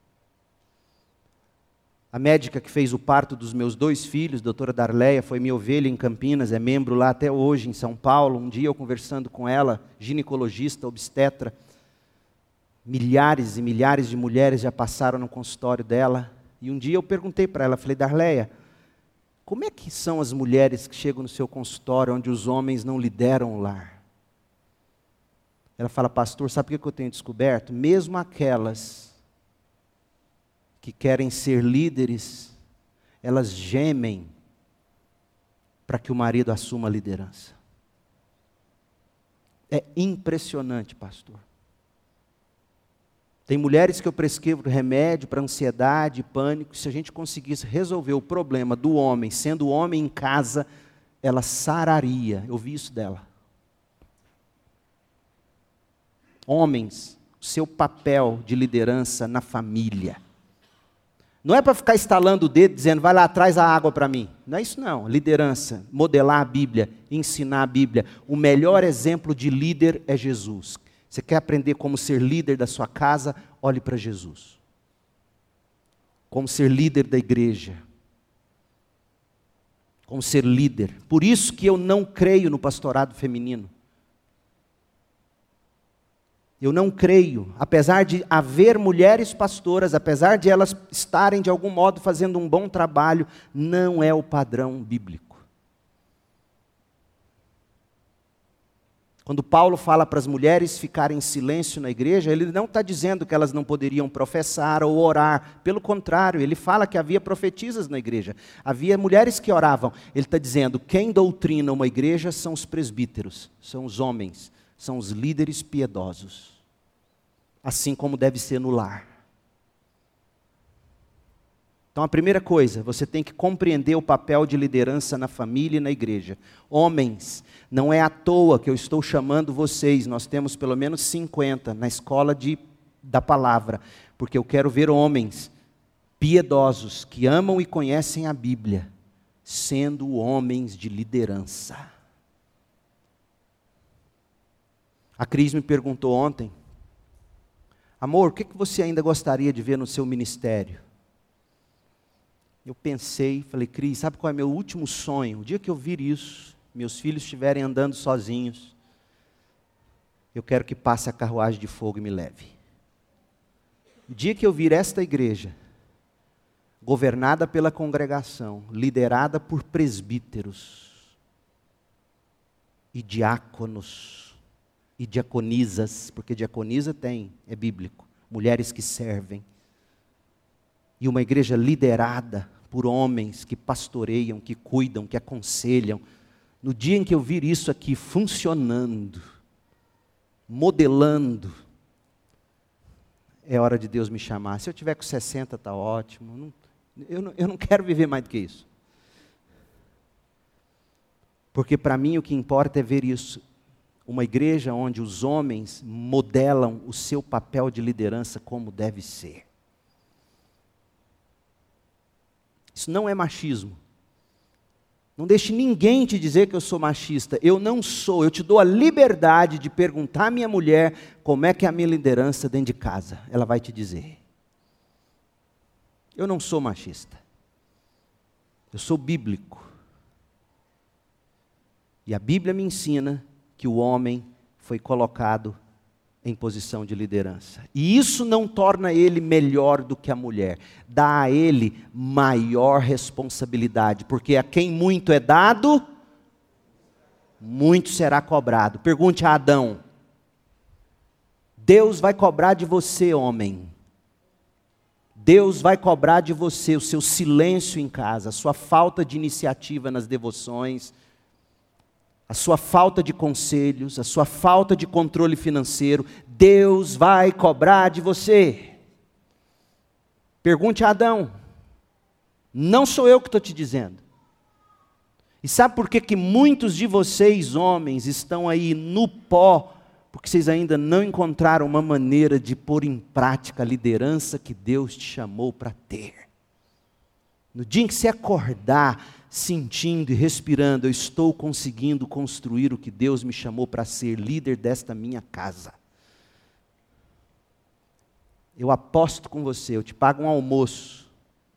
A médica que fez o parto dos meus 2 filhos, doutora Darleia, foi minha ovelha em Campinas, é membro lá até hoje em São Paulo. Um dia eu conversando com ela, ginecologista, obstetra, milhares e milhares de mulheres já passaram no consultório dela. E um dia eu perguntei para ela, falei, Darleia, como é que são as mulheres que chegam no seu consultório onde os homens não lideram o lar? Ela fala, pastor, sabe o que eu tenho descoberto? Mesmo aquelas que querem ser líderes, elas gemem para que o marido assuma a liderança. É impressionante, pastor. Tem mulheres que eu prescrevo remédio para ansiedade, pânico. Se a gente conseguisse resolver o problema do homem, sendo o homem em casa, ela sararia. Eu vi isso dela. Homens, o seu papel de liderança na família. Não é para ficar estalando o dedo, dizendo, vai lá, traz a água para mim. Não é isso não. Liderança, modelar a Bíblia, ensinar a Bíblia. O melhor exemplo de líder é Jesus. Você quer aprender como ser líder da sua casa? Olhe para Jesus. Como ser líder da igreja. Como ser líder. Por isso que eu não creio no pastorado feminino. Eu não creio, apesar de haver mulheres pastoras, apesar de elas estarem de algum modo fazendo um bom trabalho, não é o padrão bíblico. Quando Paulo fala para as mulheres ficarem em silêncio na igreja, ele não está dizendo que elas não poderiam professar ou orar. Pelo contrário, ele fala que havia profetisas na igreja. Havia mulheres que oravam. Ele está dizendo, quem doutrina uma igreja são os presbíteros, são os homens. São os líderes piedosos, assim como deve ser no lar. Então a primeira coisa, você tem que compreender o papel de liderança na família e na igreja. Homens, não é à toa que eu estou chamando vocês, nós temos pelo menos 50 na escola da palavra, porque eu quero ver homens piedosos, que amam e conhecem a Bíblia, sendo homens de liderança. A Cris me perguntou ontem, amor, o que você ainda gostaria de ver no seu ministério? Eu pensei, falei, Cris, sabe qual é meu último sonho? O dia que eu vir isso, meus filhos estiverem andando sozinhos, eu quero que passe a carruagem de fogo e me leve. O dia que eu vir esta igreja, governada pela congregação, liderada por presbíteros e diáconos, e diaconisas, porque diaconisa é bíblico, mulheres que servem, e uma igreja liderada por homens que pastoreiam, que cuidam, que aconselham. No dia em que eu vir isso aqui funcionando, modelando, é hora de Deus me chamar. Se eu tiver com 60 está ótimo, eu não quero viver mais do que isso. Porque para mim o que importa é ver isso. Uma igreja onde os homens modelam o seu papel de liderança como deve ser. Isso não é machismo. Não deixe ninguém te dizer que eu sou machista. Eu não sou. Eu te dou a liberdade de perguntar à minha mulher como é que é a minha liderança dentro de casa. Ela vai te dizer. Eu não sou machista. Eu sou bíblico. E a Bíblia me ensina que o homem foi colocado em posição de liderança. E isso não torna ele melhor do que a mulher. Dá a ele maior responsabilidade. Porque a quem muito é dado, muito será cobrado. Pergunte a Adão. Deus vai cobrar de você, homem. Deus vai cobrar de você o seu silêncio em casa, a sua falta de iniciativa nas devoções, a sua falta de conselhos, a sua falta de controle financeiro. Deus vai cobrar de você. Pergunte a Adão. Não sou eu que estou te dizendo. E sabe por que muitos de vocês, homens, estão aí no pó? Porque vocês ainda não encontraram uma maneira de pôr em prática a liderança que Deus te chamou para ter. No dia em que você acordar, sentindo e respirando, eu estou conseguindo construir o que Deus me chamou para ser, líder desta minha casa. Eu aposto com você, eu te pago um almoço,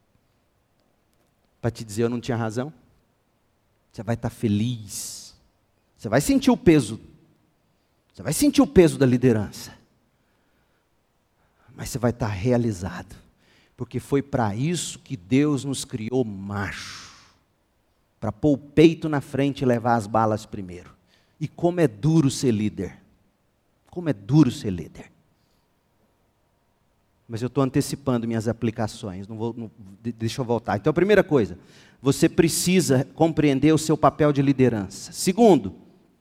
para te dizer eu não tinha razão. Você vai estar feliz, você vai sentir o peso, você vai sentir o peso da liderança, mas você vai estar realizado, porque foi para isso que Deus nos criou macho, para pôr o peito na frente e levar as balas primeiro. E como é duro ser líder, como é duro ser líder. Mas eu estou antecipando minhas aplicações, deixa eu voltar. Então, a primeira coisa, você precisa compreender o seu papel de liderança. Segundo,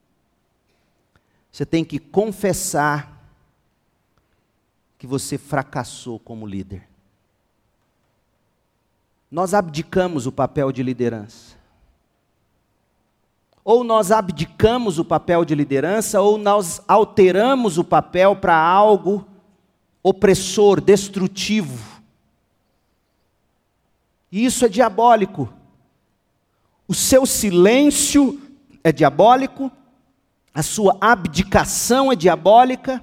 você tem que confessar que você fracassou como líder. Nós abdicamos o papel de liderança. Ou nós abdicamos o papel de liderança, ou nós alteramos o papel para algo opressor, destrutivo. E isso é diabólico. O seu silêncio é diabólico, a sua abdicação é diabólica,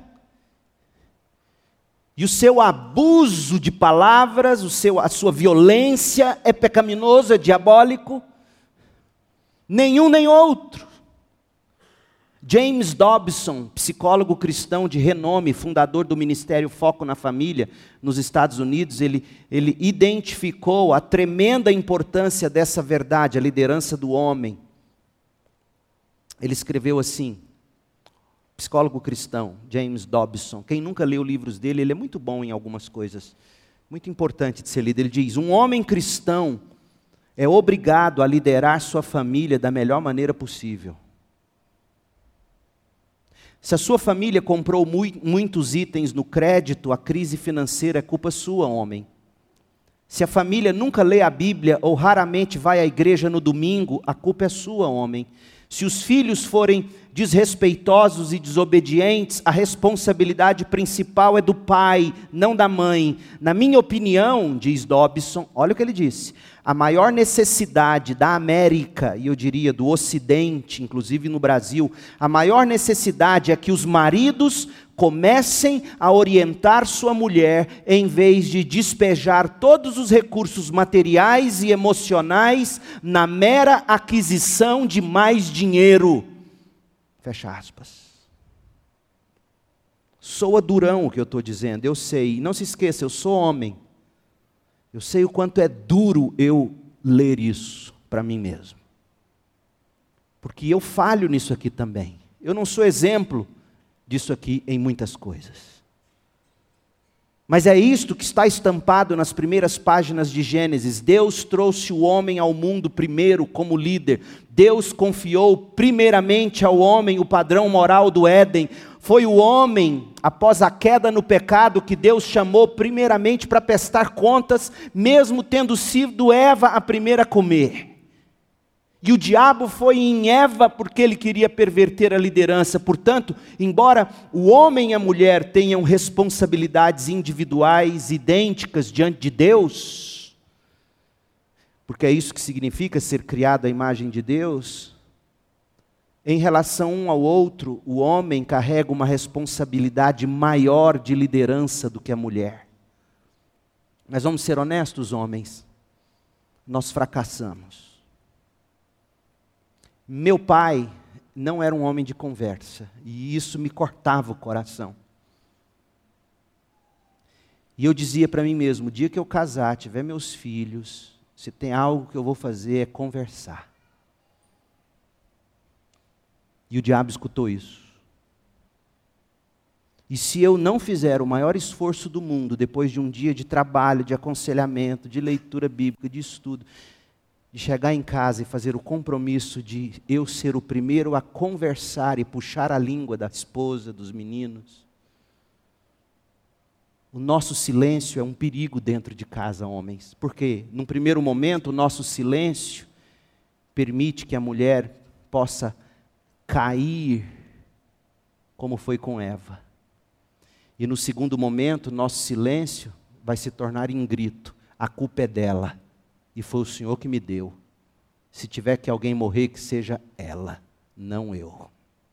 e o seu abuso de palavras, a sua violência é pecaminoso, é diabólico. Nenhum nem outro. James Dobson, psicólogo cristão de renome, fundador do Ministério Foco na Família nos Estados Unidos, ele identificou a tremenda importância dessa verdade, a liderança do homem. Ele escreveu assim, psicólogo cristão, James Dobson. Quem nunca leu livros dele, ele é muito bom em algumas coisas, muito importante de ser lido. Ele diz, um homem cristão é obrigado a liderar sua família da melhor maneira possível. Se a sua família comprou muitos itens no crédito, a crise financeira é culpa sua, homem. Se a família nunca lê a Bíblia ou raramente vai à igreja no domingo, a culpa é sua, homem. Se os filhos forem desrespeitosos e desobedientes, a responsabilidade principal é do pai, não da mãe. Na minha opinião, diz Dobson, olha o que ele disse, a maior necessidade da América, e eu diria do Ocidente, inclusive no Brasil, a maior necessidade é que os maridos comecem a orientar sua mulher, em vez de despejar todos os recursos materiais e emocionais na mera aquisição de mais dinheiro. Fecha aspas. Soa durão o que eu estou dizendo, eu sei. E não se esqueça, eu sou homem. Eu sei o quanto é duro eu ler isso para mim mesmo. Porque eu falho nisso aqui também. Eu não sou exemplo disso aqui em muitas coisas. Mas é isto que está estampado nas primeiras páginas de Gênesis. Deus trouxe o homem ao mundo primeiro como líder. Deus confiou primeiramente ao homem o padrão moral do Éden. Foi o homem, após a queda no pecado, que Deus chamou primeiramente para prestar contas, mesmo tendo sido Eva a primeira a comer. E o diabo foi em Eva porque ele queria perverter a liderança. Portanto, embora o homem e a mulher tenham responsabilidades individuais idênticas diante de Deus, porque é isso que significa ser criado à imagem de Deus, em relação um ao outro, o homem carrega uma responsabilidade maior de liderança do que a mulher. Mas vamos ser honestos, homens, nós fracassamos. Meu pai não era um homem de conversa, e isso me cortava o coração. E eu dizia para mim mesmo, o dia que eu casar, tiver meus filhos, se tem algo que eu vou fazer é conversar. E o diabo escutou isso. E se eu não fizer o maior esforço do mundo, depois de um dia de trabalho, de aconselhamento, de leitura bíblica, de estudo, de chegar em casa e fazer o compromisso de eu ser o primeiro a conversar e puxar a língua da esposa, dos meninos. O nosso silêncio é um perigo dentro de casa, homens. Porque, num primeiro momento, o nosso silêncio permite que a mulher possa cair, como foi com Eva. E no segundo momento, nosso silêncio vai se tornar em grito. A culpa é dela. e foi o Senhor que me deu. Se tiver que alguém morrer, que seja ela, não eu.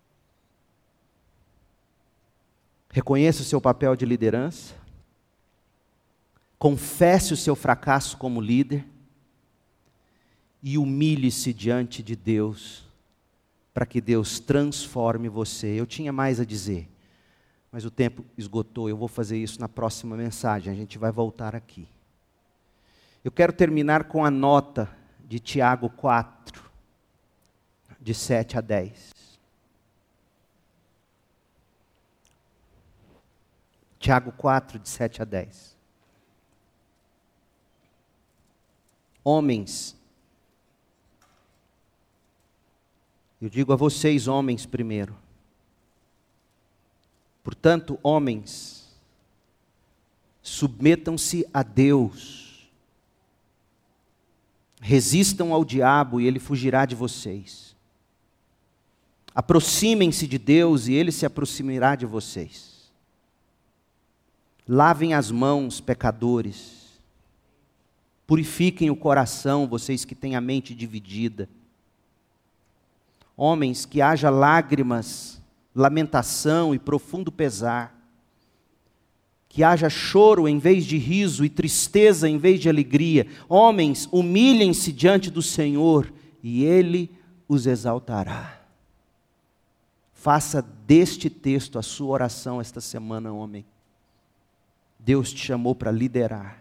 Reconheça o seu papel de liderança. Confesse o seu fracasso como líder. E humilhe-se diante de Deus, para que Deus transforme você. Eu tinha mais a dizer, mas o tempo esgotou. Eu vou fazer isso na próxima mensagem. A gente vai voltar aqui. Eu quero terminar com a nota de Tiago 4, de 7 a 10. Tiago 4, de 7 a 10. Homens, eu digo a vocês, homens, primeiro. Portanto, homens, submetam-se a Deus. Resistam ao diabo e ele fugirá de vocês. Aproximem-se de Deus e ele se aproximará de vocês. Lavem as mãos, pecadores. Purifiquem o coração, vocês que têm a mente dividida. Homens, que haja lágrimas, lamentação e profundo pesar. Que haja choro em vez de riso e tristeza em vez de alegria. Homens, humilhem-se diante do Senhor e Ele os exaltará. Faça deste texto a sua oração esta semana, homem. Deus te chamou para liderar.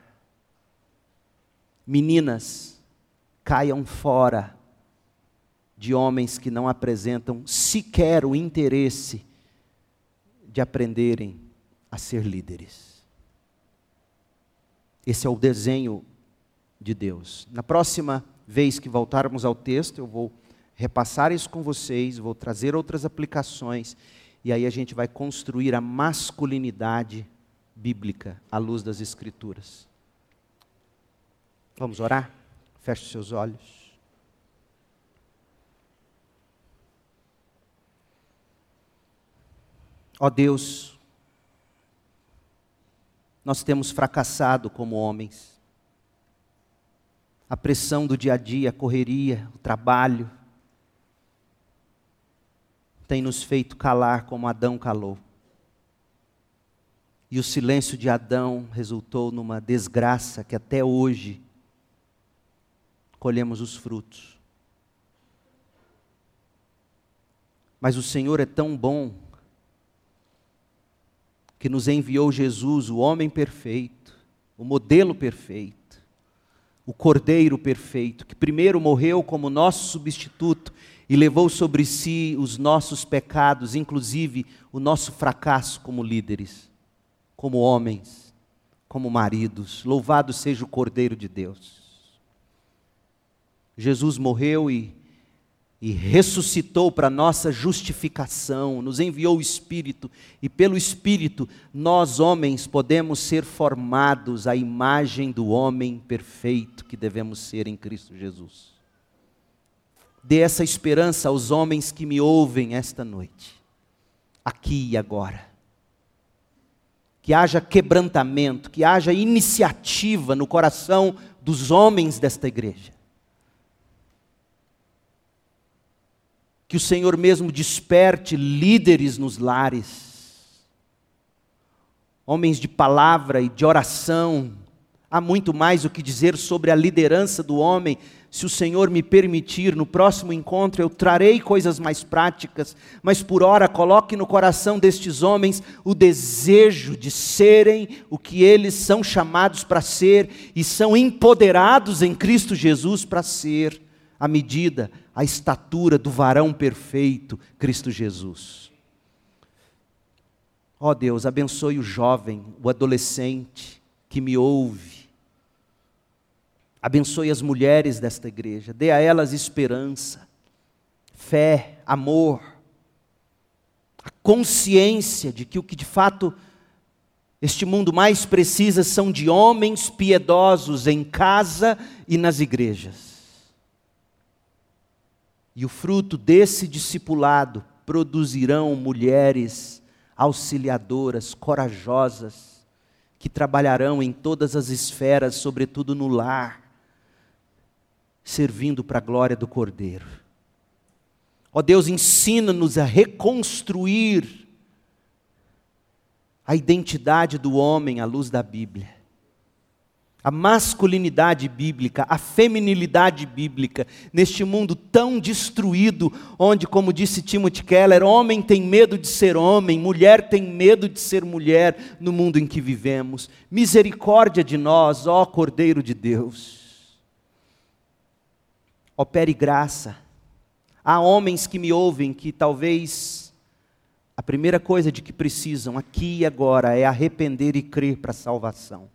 Meninas, caiam fora de homens que não apresentam sequer o interesse de aprenderem a ser líderes. Esse é o desenho de Deus. Na próxima vez que voltarmos ao texto, eu vou repassar isso com vocês, vou trazer outras aplicações, e aí a gente vai construir a masculinidade bíblica à luz das Escrituras. Vamos orar? Feche seus olhos. Ó Deus, nós temos fracassado como homens. A pressão do dia a dia, a correria, o trabalho, tem nos feito calar como Adão calou. E o silêncio de Adão resultou numa desgraça que até hoje colhemos os frutos. Mas o Senhor é tão bom que nos enviou Jesus, o homem perfeito, o modelo perfeito, o cordeiro perfeito, que primeiro morreu como nosso substituto e levou sobre si os nossos pecados, inclusive o nosso fracasso como líderes, como homens, como maridos. Louvado seja o Cordeiro de Deus. Jesus morreu e ressuscitou para nossa justificação, nos enviou o Espírito, e pelo Espírito nós homens podemos ser formados à imagem do homem perfeito que devemos ser em Cristo Jesus. Dê essa esperança aos homens que me ouvem esta noite, aqui e agora. Que haja quebrantamento, que haja iniciativa no coração dos homens desta igreja. Que o Senhor mesmo desperte líderes nos lares, homens de palavra e de oração. Há muito mais o que dizer sobre a liderança do homem. Se o Senhor me permitir, no próximo encontro eu trarei coisas mais práticas, mas por ora coloque no coração destes homens o desejo de serem o que eles são chamados para ser e são empoderados em Cristo Jesus para ser a medida, a estatura do varão perfeito, Cristo Jesus. Ó Deus, abençoe o jovem, o adolescente que me ouve. Abençoe as mulheres desta igreja, dê a elas esperança, fé, amor, a consciência de que o que de fato este mundo mais precisa são de homens piedosos em casa e nas igrejas. E o fruto desse discipulado produzirão mulheres auxiliadoras, corajosas, que trabalharão em todas as esferas, sobretudo no lar, servindo para a glória do Cordeiro. Ó Deus, ensina-nos a reconstruir a identidade do homem à luz da Bíblia. A masculinidade bíblica, a feminilidade bíblica, neste mundo tão destruído, onde, como disse Timothy Keller, homem tem medo de ser homem, mulher tem medo de ser mulher, no mundo em que vivemos. Misericórdia de nós, ó Cordeiro de Deus. Opere graça. Há homens que me ouvem que talvez a primeira coisa de que precisam aqui e agora é arrepender e crer para a salvação.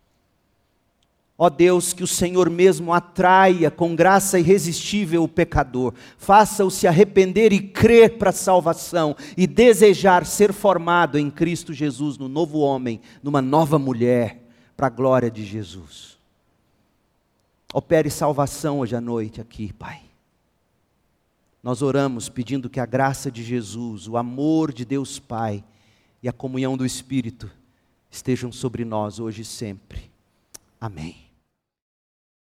Ó Deus, que o Senhor mesmo atraia com graça irresistível o pecador, faça-o se arrepender e crer para a salvação, e desejar ser formado em Cristo Jesus, no novo homem, numa nova mulher, para a glória de Jesus. Opere salvação hoje à noite aqui, Pai. Nós oramos pedindo que a graça de Jesus, o amor de Deus Pai e a comunhão do Espírito estejam sobre nós hoje e sempre. Amém.